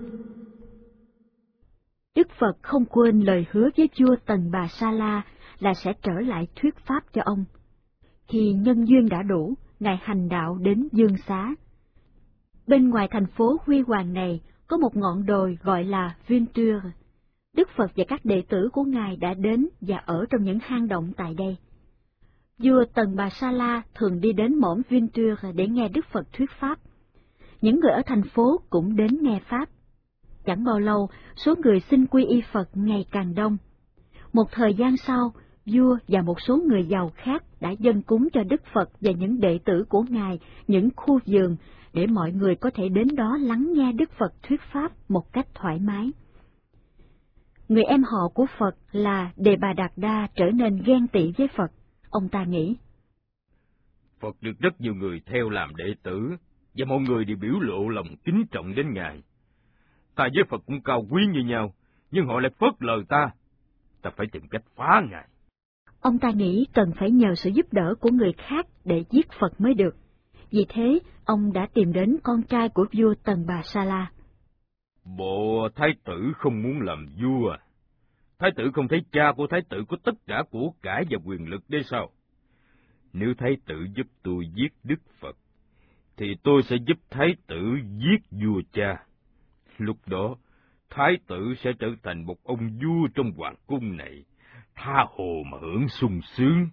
Đức Phật không quên lời hứa với vua Tần Bà Sa La là sẽ trở lại thuyết pháp cho ông. Khi nhân duyên đã đủ, Ngài hành đạo đến Dương Xá. Bên ngoài thành phố huy hoàng này có một ngọn đồi gọi là Venture. Đức Phật và các đệ tử của Ngài đã đến và ở trong những hang động tại đây. Vua Tần Bà Sa La thường đi đến mỏm Venture để nghe Đức Phật thuyết pháp. Những người ở thành phố cũng đến nghe pháp. Chẳng bao lâu, số người xin quy y Phật ngày càng đông. Một thời gian sau, vua và một số người giàu khác đã dâng cúng cho Đức Phật và những đệ tử của Ngài những khu vườn để mọi người có thể đến đó lắng nghe Đức Phật thuyết pháp một cách thoải mái. Người em họ của Phật là Đề Bà Đạt Đa trở nên ghen tị với Phật. Ông ta nghĩ, Phật được rất nhiều người theo làm đệ tử, và mọi người đều biểu lộ lòng kính trọng đến Ngài. Ta với Phật cũng cao quý như nhau, nhưng họ lại phớt lờ ta. Ta phải tìm cách phá Ngài. Ông ta nghĩ cần phải nhờ sự giúp đỡ của người khác để giết Phật mới được. Vì thế, ông đã tìm đến con trai của vua Tần Bà Sa La. Bộ thái tử không muốn làm vua. Thái tử không thấy cha của thái tử có tất cả của cải và quyền lực đấy sao? Nếu thái tử giúp tôi giết Đức Phật, thì tôi sẽ giúp thái tử giết vua cha. Lúc đó, thái tử sẽ trở thành một ông vua trong hoàng cung này, tha hồ mà hưởng sung sướng.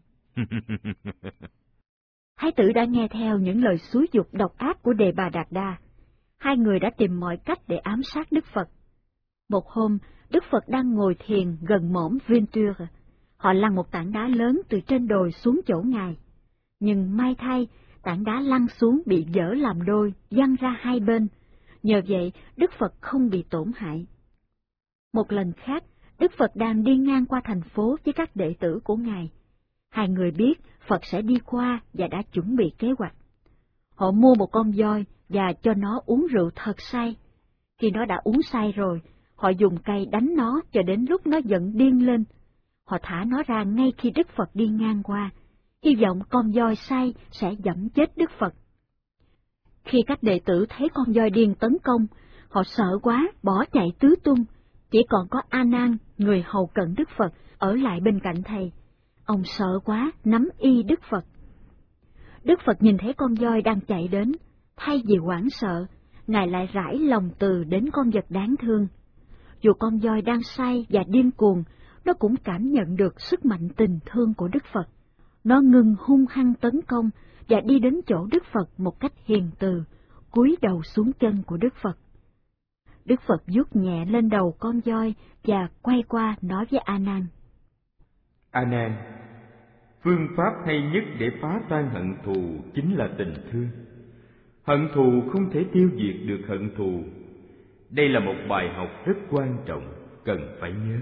Thái tử đã nghe theo những lời xúi giục độc ác của Đề Bà Đạt Đa. Hai người đã tìm mọi cách để ám sát Đức Phật. Một hôm, Đức Phật đang ngồi thiền gần mỏm Venture. Họ lăn một tảng đá lớn từ trên đồi xuống chỗ Ngài. Nhưng may thay, tảng đá lăn xuống bị vỡ làm đôi, văng ra hai bên. Nhờ vậy, Đức Phật không bị tổn hại. Một lần khác, Đức Phật đang đi ngang qua thành phố với các đệ tử của Ngài. Hai người biết Phật sẽ đi qua và đã chuẩn bị kế hoạch. Họ mua một con voi và cho nó uống rượu thật say. Khi nó đã uống say rồi, họ dùng cây đánh nó cho đến lúc nó giận điên lên. Họ thả nó ra ngay khi Đức Phật đi ngang qua, hy vọng con voi say sẽ giẫm chết Đức Phật. Khi các đệ tử thấy con voi điên tấn công, họ sợ quá, bỏ chạy tứ tung. Chỉ còn có A Nan, người hầu cận Đức Phật, ở lại bên cạnh thầy. Ông sợ quá, nắm y Đức Phật. Đức Phật nhìn thấy con voi đang chạy đến, thay vì hoảng sợ, Ngài lại rải lòng từ đến con vật đáng thương. Dù con voi đang say và điên cuồng, nó cũng cảm nhận được sức mạnh tình thương của Đức Phật. Nó ngừng hung hăng tấn công và đi đến chỗ Đức Phật một cách hiền từ, cúi đầu xuống chân của Đức Phật. Đức Phật vuốt nhẹ lên đầu con voi và quay qua nói với A Nan: A Nan, phương pháp hay nhất để phá tan hận thù chính là tình thương. Hận thù không thể tiêu diệt được hận thù. Đây là một bài học rất quan trọng, cần phải nhớ.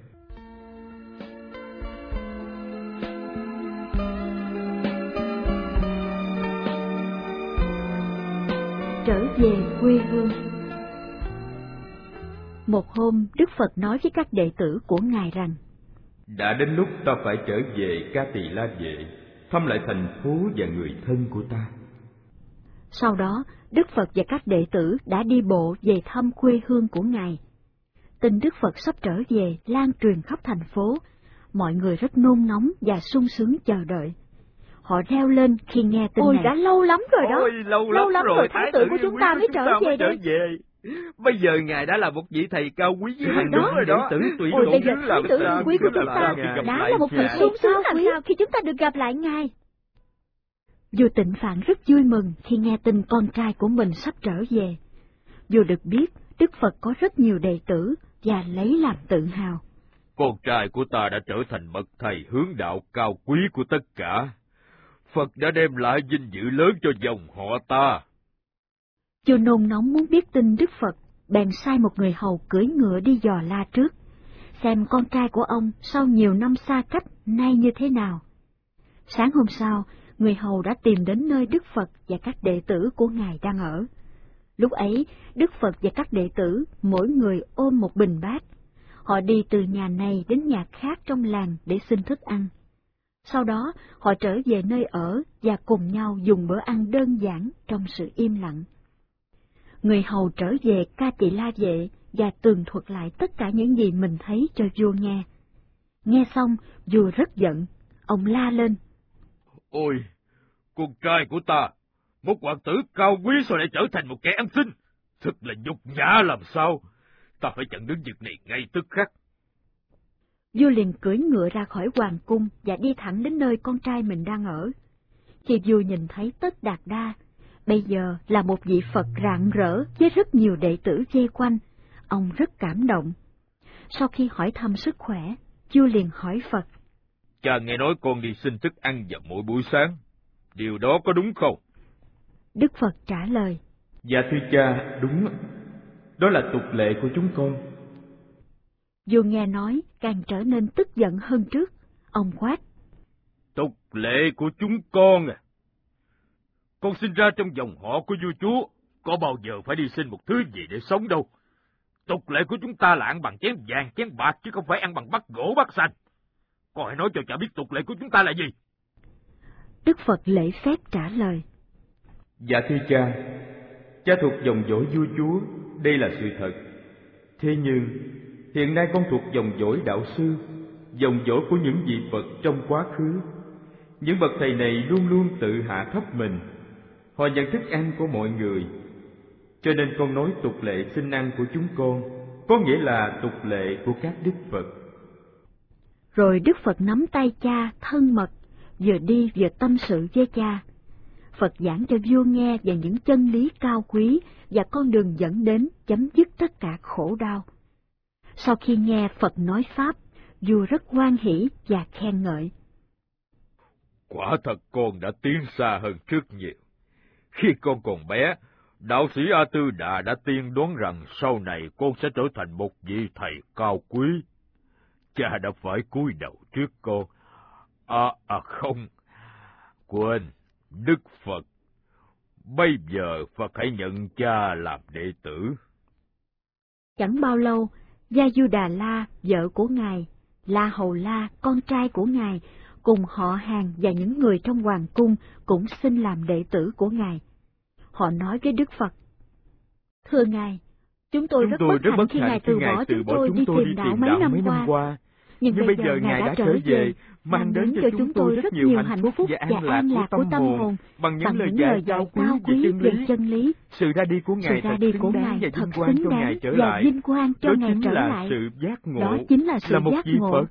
Trở về quê hương. Một hôm, Đức Phật nói với các đệ tử của Ngài rằng: đã đến lúc ta phải trở về Ca Tỳ La Vệ, thăm lại thành phố và người thân của ta. Sau đó, Đức Phật và các đệ tử đã đi bộ về thăm quê hương của Ngài. tin Đức Phật sắp trở về lan truyền khắp thành phố. Mọi người rất nôn nóng và sung sướng chờ đợi. Họ reo lên khi nghe tin Ôi, này. đã lâu lắm rồi đó. Ôi, lâu, lâu lắm rồi, rồi thái tử của chúng ta mới trở về đây. về. Bây giờ ngài đã là một vị thầy cao quý với hàng đó. rồi đó. Tử tùy Ôi, độ bây giờ như thái làm tử sao quý của là chúng ta là đã lại là một vị cha. sung sướng làm sao khi chúng ta được gặp lại ngài. Vua Tịnh Phạn rất vui mừng khi nghe tin con trai của mình sắp trở về. Vua được biết Đức Phật có rất nhiều đệ tử và lấy làm tự hào. Con trai của ta đã trở thành bậc thầy hướng đạo cao quý của tất cả. Phật đã đem lại vinh dự lớn cho dòng họ ta. Vua nôn nóng muốn biết tin Đức Phật, bèn sai một người hầu cưỡi ngựa đi dò la trước, xem con trai của ông sau nhiều năm xa cách nay như thế nào. Sáng hôm sau, người hầu đã tìm đến nơi Đức Phật và các đệ tử của ngài đang ở. Lúc ấy, Đức Phật và các đệ tử mỗi người ôm một bình bát. Họ đi từ nhà này đến nhà khác trong làng để xin thức ăn. Sau đó, họ trở về nơi ở và cùng nhau dùng bữa ăn đơn giản trong sự im lặng. Người hầu trở về Ca Tỳ La Vệ và tường thuật lại tất cả những gì mình thấy cho vua nghe. Nghe xong, vua rất giận. Ông la lên. Ôi, con trai của ta, một hoàng tử cao quý sao lại trở thành một kẻ ăn xin? Thật là nhục nhã làm sao? Ta phải chặn đứng việc này ngay tức khắc. Vua liền cưỡi ngựa ra khỏi hoàng cung và đi thẳng đến nơi con trai mình đang ở. Khi vua nhìn thấy Tất Đạt Đa, bây giờ là một vị Phật rạng rỡ với rất nhiều đệ tử vây quanh, ông rất cảm động. Sau khi hỏi thăm sức khỏe, vua liền hỏi Phật. Cha nghe nói con đi xin thức ăn vào mỗi buổi sáng. Điều đó có đúng không? Đức Phật trả lời. Dạ thưa cha, đúng. Đó là tục lệ của chúng con. Vua nghe nói càng trở nên tức giận hơn trước. Ông quát. Tục lệ của chúng con à? Con sinh ra trong dòng họ của vua chúa, có bao giờ phải đi xin một thứ gì để sống đâu. Tục lệ của chúng ta là ăn bằng chén vàng, chén bạc, chứ không phải ăn bằng bát gỗ, bát xanh. Con hãy nói cho cha biết tục lệ của chúng ta là gì. Đức Phật lễ phép trả lời. Dạ thưa cha, cha thuộc dòng dõi vua chúa, đây là sự thật. Thế nhưng, hiện nay con thuộc dòng dõi đạo sư, dòng dõi của những vị Phật trong quá khứ. Những bậc thầy này luôn luôn tự hạ thấp mình. Họ nhận thức ăn của mọi người. Cho nên con nói tục lệ xin ăn của chúng con, có nghĩa là tục lệ của các đức Phật. Rồi Đức Phật nắm tay cha thân mật, vừa đi vừa tâm sự với cha. Phật giảng cho vua nghe về những chân lý cao quý và con đường dẫn đến chấm dứt tất cả khổ đau. Sau khi nghe Phật nói Pháp, vua rất hoan hỷ và khen ngợi. Quả thật con đã tiến xa hơn rất nhiều. Khi con còn bé, đạo sĩ A Tư Đà đã tiên đoán rằng sau này con sẽ trở thành một vị thầy cao quý. Cha đã phải cúi đầu trước con. À, à không, quên, Đức Phật. Bây giờ Phật hãy nhận cha làm đệ tử. Chẳng bao lâu, Gia Du Đà La, vợ của ngài, La Hầu La, con trai của ngài, cùng họ hàng và những người trong hoàng cung cũng xin làm đệ tử của ngài. Họ nói với Đức Phật. Thưa ngài, chúng tôi chúng rất tôi bất hạnh khi ngài từ bỏ chúng tôi đi tìm đạo mấy năm qua. qua. Nhưng, Nhưng bây giờ ngài đã trở về, mang đến cho chúng tôi rất nhiều hạnh phúc và an lạc của tâm hồn, bằng những lời dạy cao quý về chân lý. Sự ra đi của ngài thật xứng đáng và vinh quang cho ngài trở lại. Vinh quang cho ngài trở lại. Sự giác ngộ. Đó chính là sự là một giác vị ngộ. Phật.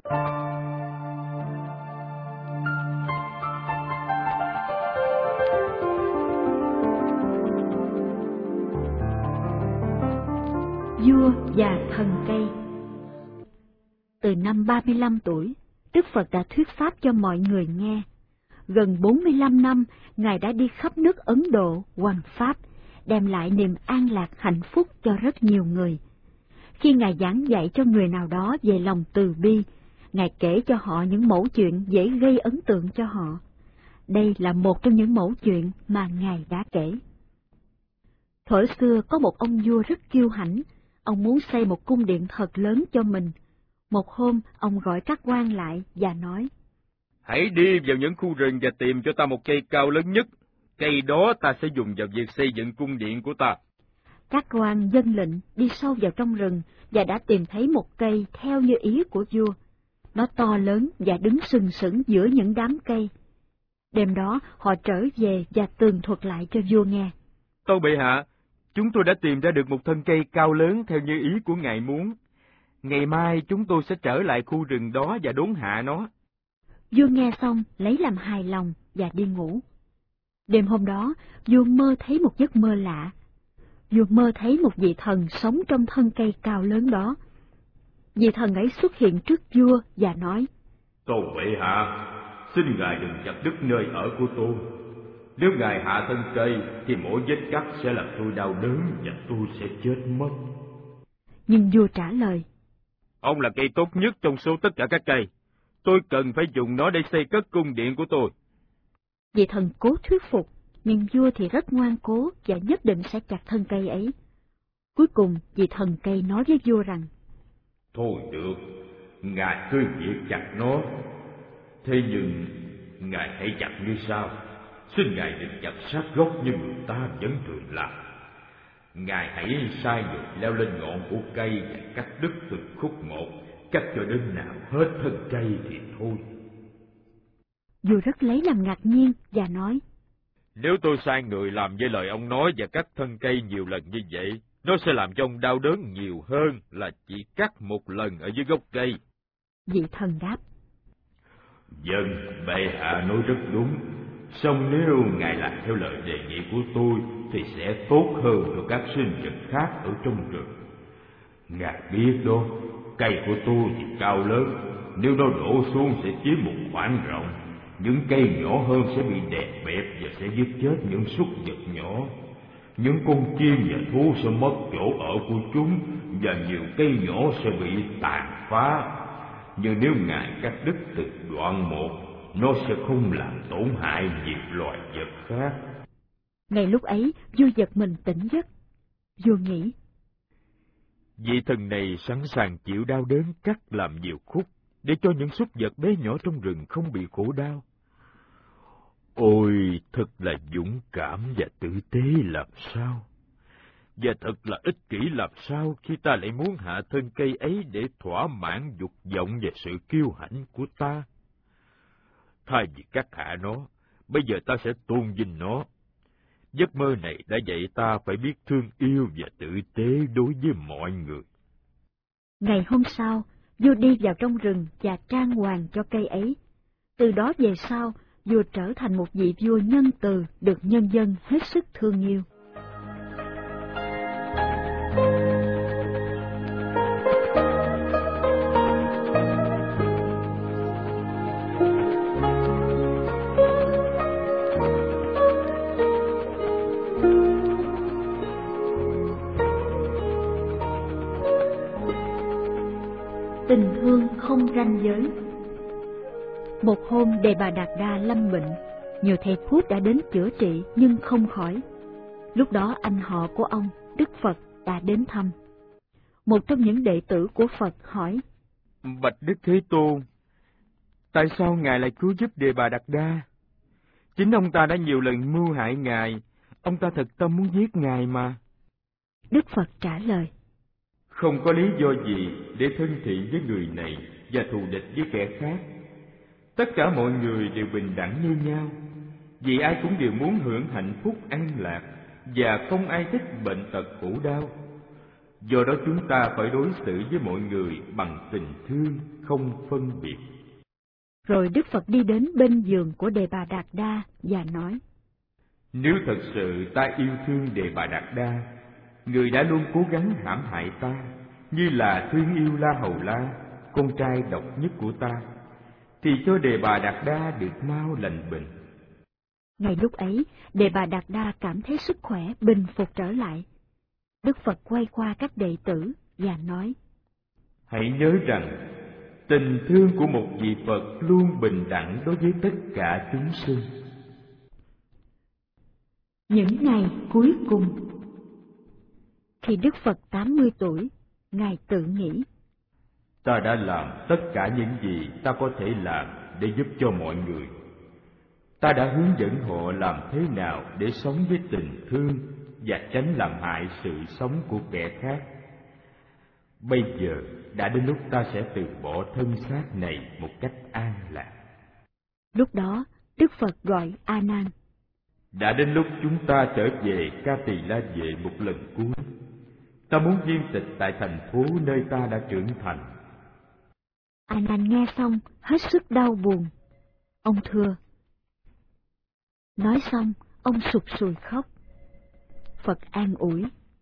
Vua và thần cây. Từ năm ba mươi lăm tuổi, Đức Phật đã thuyết pháp cho mọi người nghe. Gần bốn mươi lăm năm, Ngài đã đi khắp nước Ấn Độ, hoằng pháp, đem lại niềm an lạc hạnh phúc cho rất nhiều người. Khi Ngài giảng dạy cho người nào đó về lòng từ bi, Ngài kể cho họ những mẩu chuyện dễ gây ấn tượng cho họ. Đây là một trong những mẩu chuyện mà Ngài đã kể. Thuở xưa có một ông vua rất kiêu hãnh, ông muốn xây một cung điện thật lớn cho mình. Một hôm, ông gọi các quan lại và nói, hãy đi vào những khu rừng và tìm cho ta một cây cao lớn nhất. Cây đó ta sẽ dùng vào việc xây dựng cung điện của ta. Các quan dân lệnh đi sâu vào trong rừng và đã tìm thấy một cây theo như ý của vua. Nó to lớn và đứng sừng sững giữa những đám cây. Đêm đó họ trở về và tường thuật lại cho vua nghe. Tâu bệ hạ, chúng tôi đã tìm ra được một thân cây cao lớn theo như ý của ngài muốn. Ngày mai chúng tôi sẽ trở lại khu rừng đó và đốn hạ nó. Vua nghe xong lấy làm hài lòng và đi ngủ. Đêm hôm đó, vua mơ thấy một giấc mơ lạ. Vua mơ thấy một vị thần sống trong thân cây cao lớn đó. Vị thần ấy xuất hiện trước vua và nói: Tâu bệ hạ, xin ngài đừng chặt đứt nơi ở của tôi. Nếu ngài hạ thân cây thì mỗi vết cắt sẽ làm tôi đau đớn và tôi sẽ chết mất. Nhưng vua trả lời: Ông là cây tốt nhất trong số tất cả các cây. Tôi cần phải dùng nó để xây cất cung điện của tôi. Vị thần cố thuyết phục, nhưng vua thì rất ngoan cố và nhất định sẽ chặt thân cây ấy. Cuối cùng, vị thần cây nói với vua rằng: Thôi được, ngài cứ việc chặt nó. Thế nhưng, ngài hãy chặt như sau. Xin ngài đừng chặt sát gốc như người ta vẫn thường làm. Ngài hãy sai người leo lên ngọn của cây và cắt đứt từng khúc một, cắt cho đến nào hết thân cây thì thôi. Vua rất lấy làm ngạc nhiên và nói: Nếu tôi sai người làm với lời ông nói và cắt thân cây nhiều lần như vậy, nó sẽ làm cho ông đau đớn nhiều hơn là chỉ cắt một lần ở dưới gốc cây. Vị thần đáp: Vâng, bệ hạ nói rất đúng. Song nếu ngài làm theo lời đề nghị của tôi thì sẽ tốt hơn cho các sinh vật khác ở trong rừng. Ngài biết đó, cây của tôi thì cao lớn, nếu nó đổ xuống sẽ chiếm một khoảng rộng. Những cây nhỏ hơn sẽ bị đè bẹp và sẽ giết chết những súc vật nhỏ. Những con chim và thú sẽ mất chỗ ở của chúng và nhiều cây nhỏ sẽ bị tàn phá. Nhưng nếu ngài cắt đứt từng đoạn một, nó sẽ không làm tổn hại nhiều loài vật khác. Ngay lúc ấy, vua giật mình tỉnh giấc. Vua nghĩ: Vị thần này sẵn sàng chịu đau đớn cắt làm nhiều khúc, để cho những súc vật bé nhỏ trong rừng không bị khổ đau. Ôi, thật là dũng cảm và tử tế làm sao! Và thật là ích kỷ làm sao khi ta lại muốn hạ thân cây ấy để thỏa mãn dục vọng và sự kiêu hãnh của ta. Thay vì cắt hạ nó, bây giờ ta sẽ tôn vinh nó. Giấc mơ này đã dạy ta phải biết thương yêu và tử tế đối với mọi người. Ngày hôm sau, vua đi vào trong rừng và trang hoàng cho cây ấy. Từ đó về sau, vua trở thành một vị vua nhân từ được nhân dân hết sức thương yêu. Tình thương không ranh giới. Một hôm Đề Bà Đạt Đa lâm bệnh, nhiều thầy thuốc đã đến chữa trị nhưng không khỏi. Lúc đó anh họ của ông, Đức Phật, đã đến thăm. Một trong những đệ tử của Phật hỏi: Bạch Đức Thế Tôn, tại sao ngài lại cứu giúp Đề Bà Đạt Đa? Chính ông ta đã nhiều lần mưu hại ngài, ông ta thật tâm muốn giết ngài mà. Đức Phật trả lời: Không có lý do gì để thân thiện với người này và thù địch với kẻ khác. Tất cả mọi người đều bình đẳng như nhau, vì ai cũng đều muốn hưởng hạnh phúc an lạc, và không ai thích bệnh tật khổ đau. Do đó chúng ta phải đối xử với mọi người bằng tình thương, không phân biệt. Rồi Đức Phật đi đến bên giường của Đề Bà Đạt Đa và nói: Nếu thật sự ta yêu thương Đề Bà Đạt Đa, người đã luôn cố gắng hãm hại ta, như là thương yêu La Hầu La, con trai độc nhất của ta, thì cho Đề Bà Đạt Đa được mau lành bệnh. Ngay lúc ấy, Đề Bà Đạt Đa cảm thấy sức khỏe bình phục trở lại. Đức Phật quay qua các đệ tử và nói: Hãy nhớ rằng, tình thương của một vị Phật luôn bình đẳng đối với tất cả chúng sinh. Những ngày cuối cùng. Khi Đức Phật tám mươi tuổi, Ngài tự nghĩ: Ta đã làm tất cả những gì ta có thể làm để giúp cho mọi người. Ta đã hướng dẫn họ làm thế nào để sống với tình thương, và tránh làm hại sự sống của kẻ khác. Bây giờ đã đến lúc ta sẽ từ bỏ thân xác này một cách an lạc. Lúc đó, Đức Phật gọi A Nan. Đã đến lúc chúng ta trở về Ca Tỳ La Vệ một lần cuối. Ta muốn viên tịch tại thành phố nơi ta đã trưởng thành. A Nan nghe xong hết sức đau buồn. Ông thưa. Nói xong, ông sụt sùi khóc. Phật an ủi.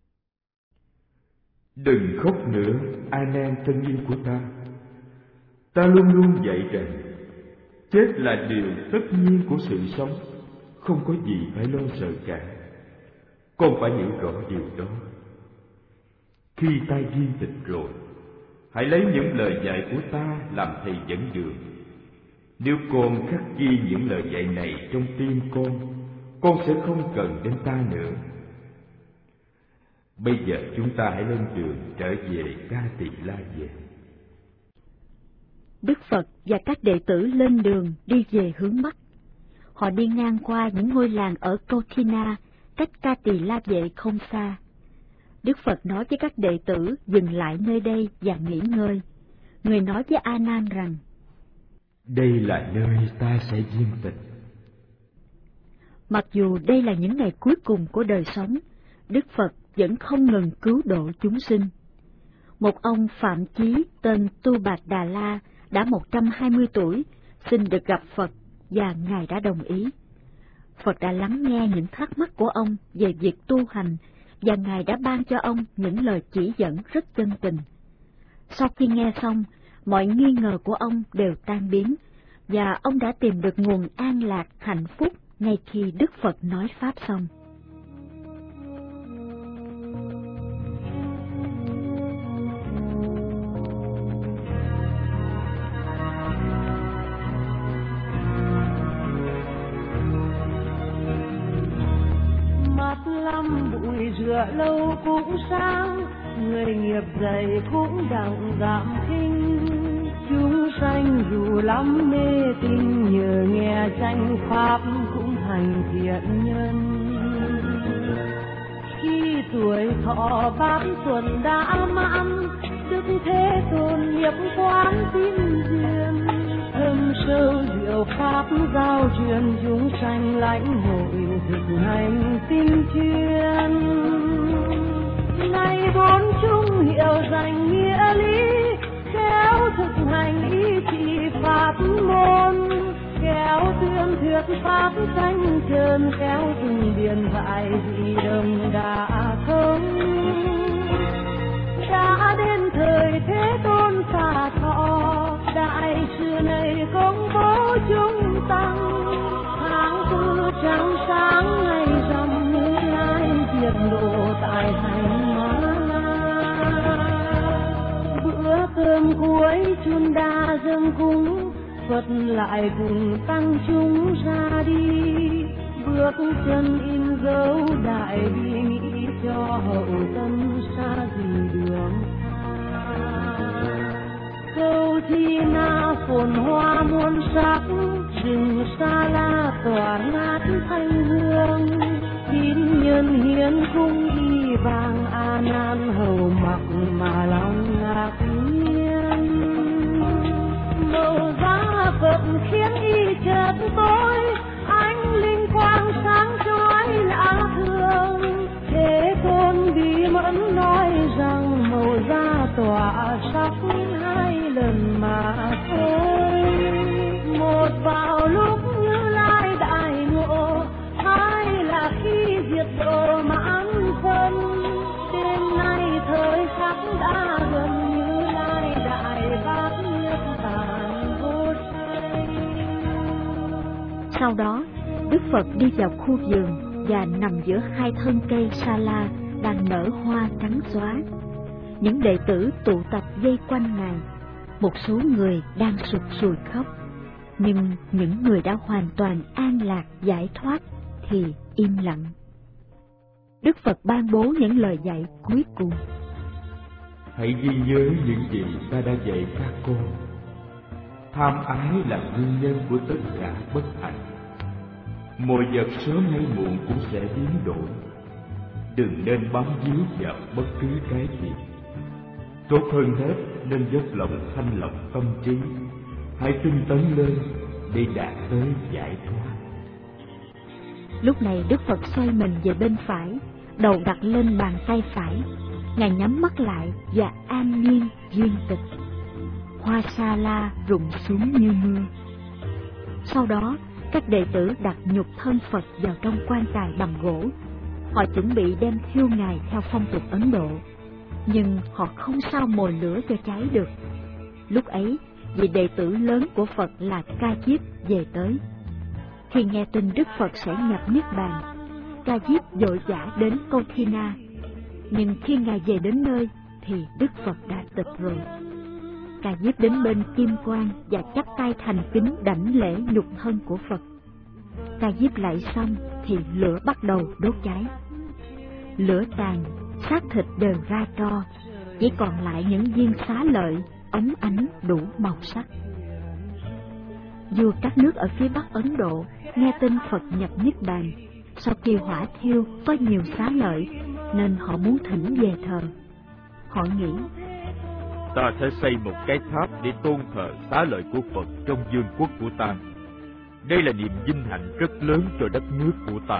Đừng khóc nữa, A Nan thân yêu của ta. Ta luôn luôn dạy rằng chết là điều tất nhiên của sự sống, không có gì phải lo sợ cả. Con phải hiểu rõ điều đó. Khi ta viên tịch rồi, hãy lấy những lời dạy của ta làm thầy dẫn đường. Nếu con khắc ghi những lời dạy này trong tim con, con sẽ không cần đến ta nữa. Bây giờ chúng ta hãy lên đường trở về Ca Tỳ La Vệ. Đức Phật và các đệ tử lên đường đi về hướng Bắc. Họ đi ngang qua những ngôi làng ở Kokina, cách Ca Tỳ La Vệ không xa. Đức Phật nói với các đệ tử dừng lại nơi đây và nghỉ ngơi. Người nói với A Nan rằng: Đây là nơi ta sẽ viên tịch. Mặc dù đây là những ngày cuối cùng của đời sống, Đức Phật vẫn không ngừng cứu độ chúng sinh. Một ông Phạm Chí tên Tu Bạt Đà La đã một trăm hai mươi tuổi, xin được gặp Phật và Ngài đã đồng ý. Phật đã lắng nghe những thắc mắc của ông về việc tu hành và Ngài đã ban cho ông những lời chỉ dẫn rất chân tình. Sau khi nghe xong, mọi nghi ngờ của ông đều tan biến và ông đã tìm được nguồn an lạc hạnh phúc ngay khi Đức Phật nói Pháp xong. Rửa lâu cũng sáng, người nghiệp dày cũng đặng giảm kinh. Chúng sanh dù lắm mê tín, nhờ nghe danh pháp cũng thành thiện nhân. Khi tuổi thọ bát tuần đã mãn, Đức Thế Tôn nhập quán tin duyên. Thâm sâu diệu pháp giao truyền, chúng sanh lãnh hội thực hành tinh chuyên. Nay bốn chung hiểu danh nghĩa lý, kéo thực hành ý chỉ pháp môn, kéo tuyên thuyết pháp thanh trơn, kéo từng điển dạy dị đồng đã thông. Đã đến thời Thế Tôn xả thọ, đại sự này công bố chúng tăng. Tháng tư trắng sáng ngày rằm, Như Lai diệt độ tại hành hóa. Bữa cơm cuối chun đa dâng cúng, Phật lại cùng tăng chúng ra đi. Bước chân in dấu đại bi, nghĩ cho hậu tân xa gì đường. Câu Thi Na phồn hoa muôn sắc, rừng Sa La tỏa ngát thanh hương. Tín nhân hiến cung y vàng, A Nan hầu mặc mà lòng ngạc nhiên. Màu da Phật khiến y chợt tối, ánh linh quang sáng chói lạ thường. Thế Tôn bí mẫn nói rằng màu da tỏa sắc hai lần mà thôi. Một vào lúc Như Lai đại ngộ, hai là khi diệt độ mãn phân. Đêm nay thời khắc đã gần, Như Lai đại bát nhất tạng vô say. Sau đó, Đức Phật đi vào khu vườn và nằm giữa hai thân cây sa la đang nở hoa trắng xóa. Những đệ tử tụ tập vây quanh Ngài. Một số người đang sụt sùi khóc, nhưng những người đã hoàn toàn an lạc giải thoát thì im lặng. Đức Phật ban bố những lời dạy cuối cùng. Hãy ghi nhớ những gì ta đã dạy các con. Tham ái là nguyên nhân của tất cả bất hạnh. Mọi vật sớm hay muộn cũng sẽ biến đổi. đừng nên bám víu vào bất cứ cái gì. Tốt hơn hết nên dốc lòng thanh lọc tâm trí, hãy tinh tấn lên để đạt tới giải thoát. Lúc này Đức Phật xoay mình về bên phải, đầu đặt lên bàn tay phải. Ngài nhắm mắt lại và an nhiên duyên tịch. Hoa sa la rụng xuống như mưa. Sau đó, các đệ tử đặt nhục thân Phật vào trong quan tài bằng gỗ. Họ chuẩn bị đem thiêu Ngài theo phong tục Ấn Độ, nhưng họ không sao mồi lửa cho cháy được. Lúc ấy, vị đệ tử lớn của Phật là Ca Diếp về tới. Khi nghe tin Đức Phật sẽ nhập Niết Bàn, Ca Diếp vội vã đến Kauthina. Nhưng khi Ngài về đến nơi thì Đức Phật đã tịch rồi. Ca Diếp đến bên kim quan và chắp tay thành kính đảnh lễ nhục thân của Phật. Ca Diếp lạy xong thì lửa bắt đầu đốt cháy. Lửa tàn, xác thịt đều ra tro, chỉ còn lại những viên xá lợi óng ánh đủ màu sắc. Vua các nước ở phía Bắc Ấn Độ nghe tin Phật nhập Niết Bàn, sau khi hỏa thiêu có nhiều xá lợi nên họ muốn thỉnh về thờ. Họ nghĩ, ta sẽ xây một cái tháp để tôn thờ xá lợi của Phật trong vương quốc của ta. Đây là niềm vinh hạnh rất lớn cho đất nước của ta.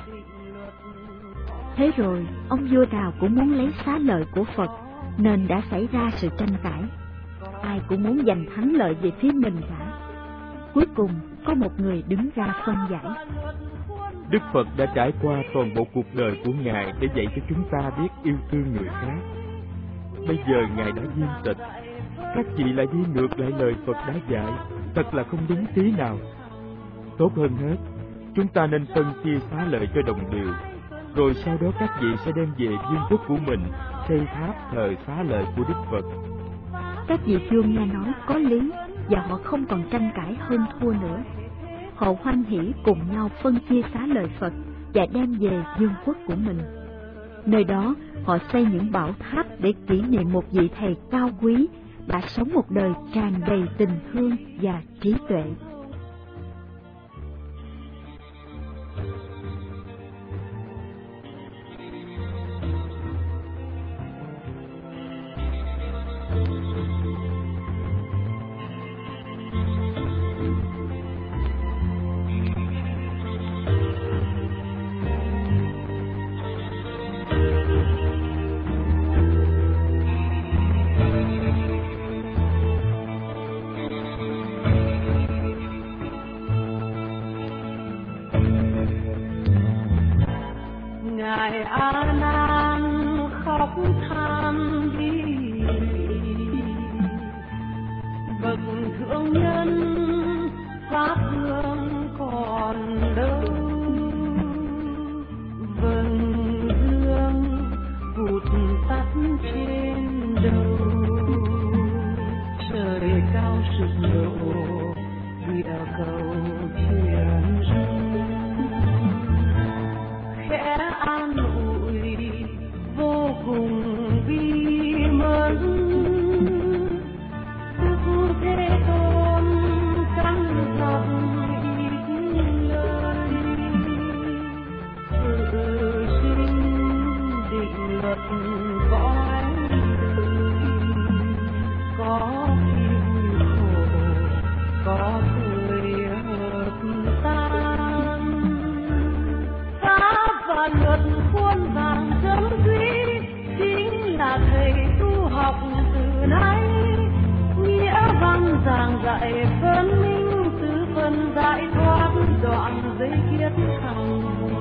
Thế rồi, ông vua nào cũng muốn lấy xá lợi của Phật, nên đã xảy ra sự tranh cãi. Ai cũng muốn giành thắng lợi về phía mình cả. Cuối cùng, có một người đứng ra phân giải. Đức Phật đã trải qua toàn bộ cuộc đời của Ngài để dạy cho chúng ta biết yêu thương người khác. Bây giờ Ngài đã viên tịch, các vị lại đi ngược lại lời Phật đã dạy, thật là không đúng tí nào. Tốt hơn hết, chúng ta nên phân chia xá lợi cho đồng đều, rồi sau đó các vị sẽ đem về vương quốc của mình, xây tháp thờ xá lợi của Đức Phật. Các vị vua nghe nói có lý, và họ không còn tranh cãi hơn thua nữa. Họ hoan hỉ cùng nhau phân chia xá lợi Phật và đem về vương quốc của mình. Nơi đó, họ xây những bảo tháp để kỷ niệm một vị thầy cao quý đã sống một đời tràn đầy tình thương và trí tuệ. Ngài A Nan khóc than đi, bậc thượng nhân pháp hương còn đâu, vầng dương vụt tắt trên đầu, trời cao sụp đổ địa cầu thuyền rơi, khẽ an ủi vô cùng bi mẫn, Đức Thế Tôn căn dặn ít lời, sự sinh định luật cõi đời, có khi vui khổ, có cười hợp tan, pháp và luật khuôn vàng chấm thúy chính là thầy tu học từ nay, nghĩa văn giảng dạy phân minh tứ phân giải thoát đoạn dây kiết hằng.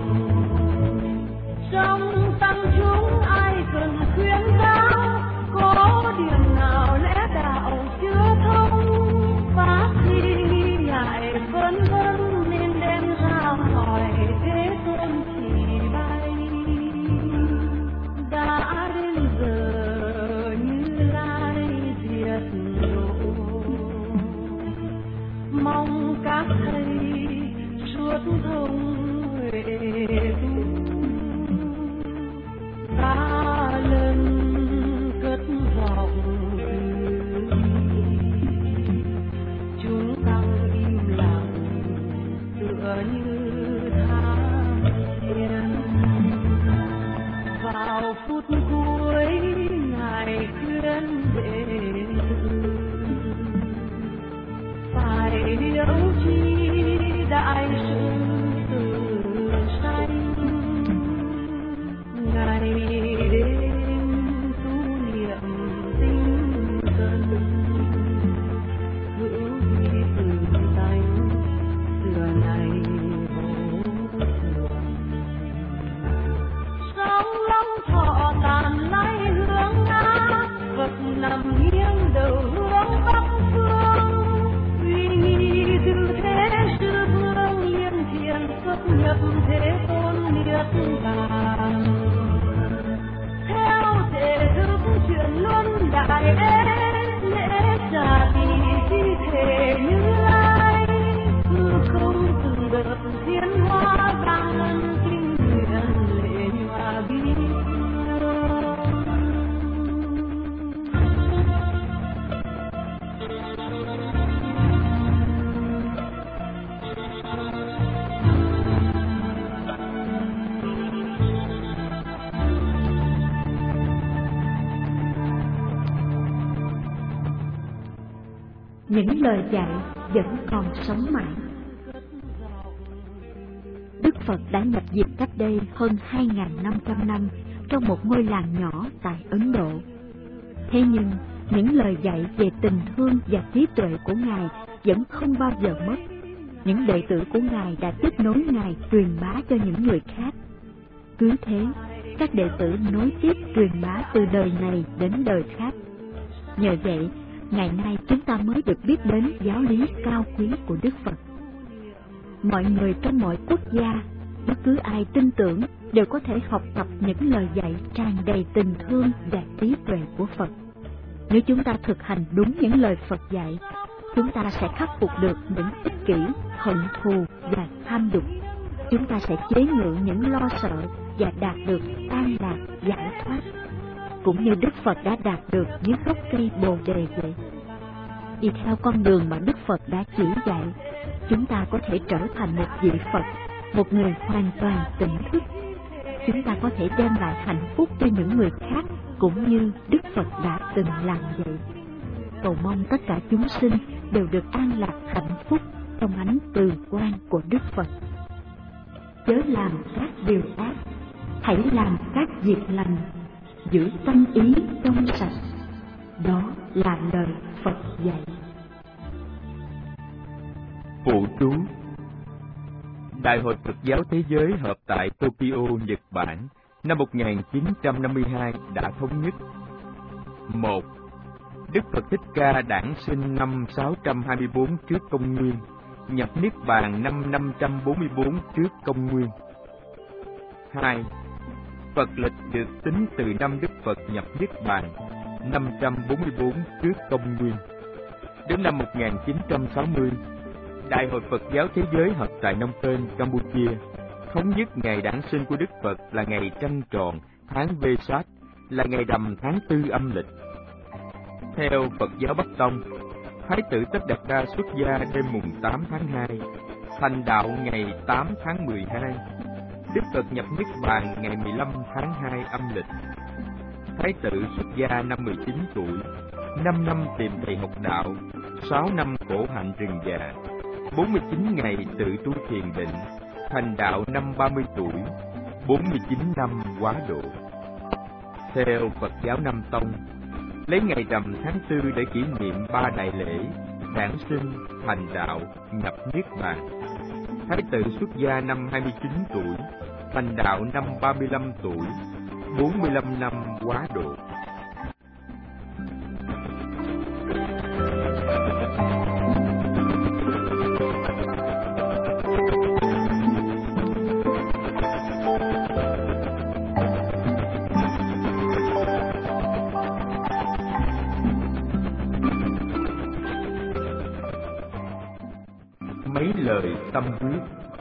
Trong tăng chúng ai cần khuyến cáo, có điểm nào lẽ đạo chưa thông, pháp gì nghi ngại vân vân nên đem ra hỏi Thế Tôn chỉ bay. Đã đến giờ Như Lai diệt độ, mong các thầy suốt thâu những lời dạy vẫn còn sống mãi. Đức Phật đã nhập diệt cách đây hơn hai nghìn năm trăm năm trong một ngôi làng nhỏ tại Ấn Độ. Thế nhưng, những lời dạy về tình thương và trí tuệ của Ngài vẫn không bao giờ mất. Những đệ tử của Ngài đã tiếp nối Ngài truyền bá cho những người khác. Cứ thế, các đệ tử nối tiếp truyền bá từ đời này đến đời khác. Nhờ vậy, ngày nay chúng ta mới được biết đến giáo lý cao quý của Đức Phật. Mọi người trong mọi quốc gia, bất cứ ai tin tưởng đều có thể học tập những lời dạy tràn đầy tình thương và trí tuệ của Phật. Nếu chúng ta thực hành đúng những lời Phật dạy, chúng ta sẽ khắc phục được những ích kỷ, hận thù và tham dục. Chúng ta sẽ chế ngự những lo sợ và đạt được an lạc giải thoát, cũng như Đức Phật đã đạt được dưới gốc cây Bồ Đề vậy. Đi theo con đường mà Đức Phật đã chỉ dạy, chúng ta có thể trở thành một vị Phật, một người hoàn toàn tỉnh thức. Chúng ta có thể đem lại hạnh phúc cho những người khác, cũng như Đức Phật đã từng làm vậy. Cầu mong tất cả chúng sinh đều được an lạc hạnh phúc trong ánh từ quang của Đức Phật. Chớ làm các điều ác, hãy làm các việc lành, giữ tâm ý trong sạch. Đó là lời Phật dạy. Phụ trú. Đại hội Phật giáo Thế giới họp tại Tokyo, Nhật Bản năm một nghìn chín trăm năm mươi hai đã thống nhất. Một. Đức Phật Thích Ca đản sinh năm sáu trăm hai mươi tư trước công nguyên, nhập niết bàn năm năm trăm bốn mươi tư trước công nguyên. Hai. Phật lịch được tính từ năm Đức Phật nhập niết bàn năm trăm bốn mươi tư trước công nguyên. Đến năm một nghìn chín trăm sáu mươi, Đại hội Phật giáo Thế giới họp tại Phnom Penh, Campuchia, thống nhất ngày đản sinh của Đức Phật là ngày trăng tròn tháng Vesak, là ngày rằm tháng tư âm lịch. Theo Phật giáo Bắc Tông, Thái tử Tất Đạt Đa xuất gia đêm mùng tám tháng hai, thành đạo ngày tám tháng mười hai, Đức Phật nhập niết bàn ngày mười lăm tháng hai âm lịch. Thái tử xuất gia năm mười chín tuổi, năm năm tìm thầy học đạo, sáu năm khổ hạnh rừng già, bốn mươi chín ngày tự tu thiền định, thành đạo năm ba mươi tuổi, bốn mươi chín năm quá độ. Theo Phật giáo Nam Tông, lấy ngày rằm tháng tư để kỷ niệm ba đại lễ: đản sinh, thành đạo, nhập niết bàn. Thái tử xuất gia năm hai mươi chín tuổi, thành đạo năm ba mươi lăm tuổi, bốn mươi lăm năm quá độ. Mấy lời tâm huyết.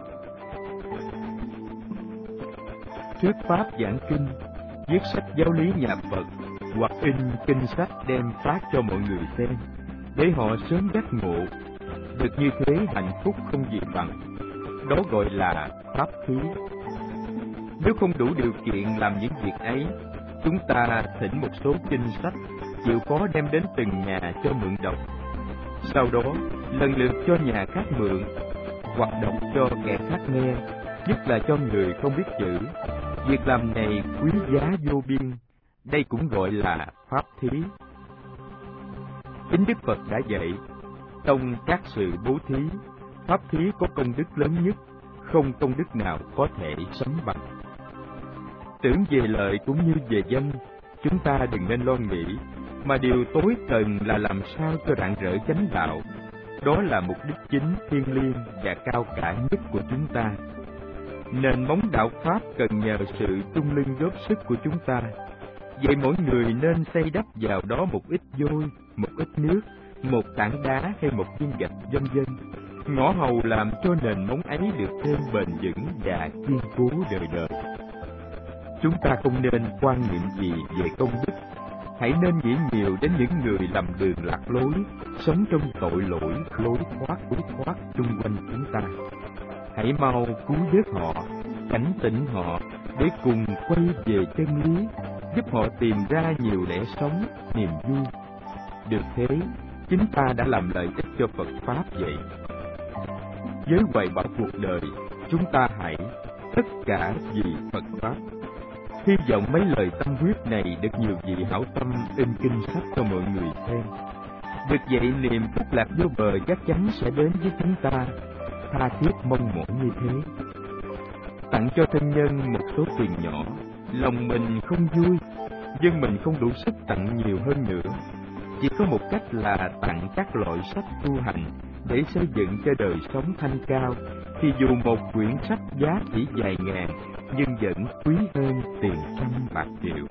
Thuyết pháp giảng kinh, viết sách giáo lý nhà Phật, hoặc in kinh sách đem phát cho mọi người xem, để họ sớm giác ngộ. Được như thế hạnh phúc không gì bằng. Đó gọi là pháp thí. Nếu không đủ điều kiện làm những việc ấy, chúng ta thỉnh một số kinh sách chịu khó đem đến từng nhà cho mượn đọc. Sau đó lần lượt cho nhà khác mượn, hoặc đọc cho kẻ khác nghe, nhất là cho người không biết chữ. Việc làm này quý giá vô biên. Đây cũng gọi là pháp thí. Chính Đức Phật đã dạy, trong các sự bố thí, pháp thí có công đức lớn nhất, không công đức nào có thể sánh bằng. Tưởng về lợi cũng như về danh, chúng ta đừng nên lo nghĩ, mà điều tối cần là làm sao cho rạng rỡ chánh đạo. Đó là mục đích chính thiêng liêng và cao cả nhất của chúng ta. Nền móng đạo Pháp cần nhờ sự trung lưng góp sức của chúng ta. Vậy mỗi người nên xây đắp vào đó một ít vôi, một ít nước, một tảng đá hay một viên gạch vân vân, ngõ hầu làm cho nền móng ấy được thêm bền vững và kiên cố đời đời. Chúng ta không nên quan niệm gì về công đức, hãy nên nghĩ nhiều đến những người lầm đường lạc lối, sống trong tội lỗi, lối thoát lối thoát chung quanh chúng ta. Hãy mau cứu vớt họ, cảnh tỉnh họ để cùng quay về chân lý, giúp họ tìm ra nhiều lẽ sống, niềm vui. Được thế, chính ta đã làm lợi ích cho Phật Pháp vậy. Với hoài bão cuộc đời, chúng ta hãy tất cả vì Phật Pháp. Hy vọng mấy lời tâm huyết này được nhiều vị hảo tâm in kinh sách cho mọi người xem. Được vậy, niềm phúc lạc vô bờ chắc chắn sẽ đến với chúng ta. Tha thiết mong mỏi như thế. Tặng cho thân nhân một số tiền nhỏ, lòng mình không vui, nhưng mình không đủ sức tặng nhiều hơn nữa. Chỉ có một cách là tặng các loại sách tu hành để xây dựng cho đời sống thanh cao, thì dù một quyển sách giá chỉ vài ngàn, nhưng vẫn quý hơn tiền trăm bạc triệu.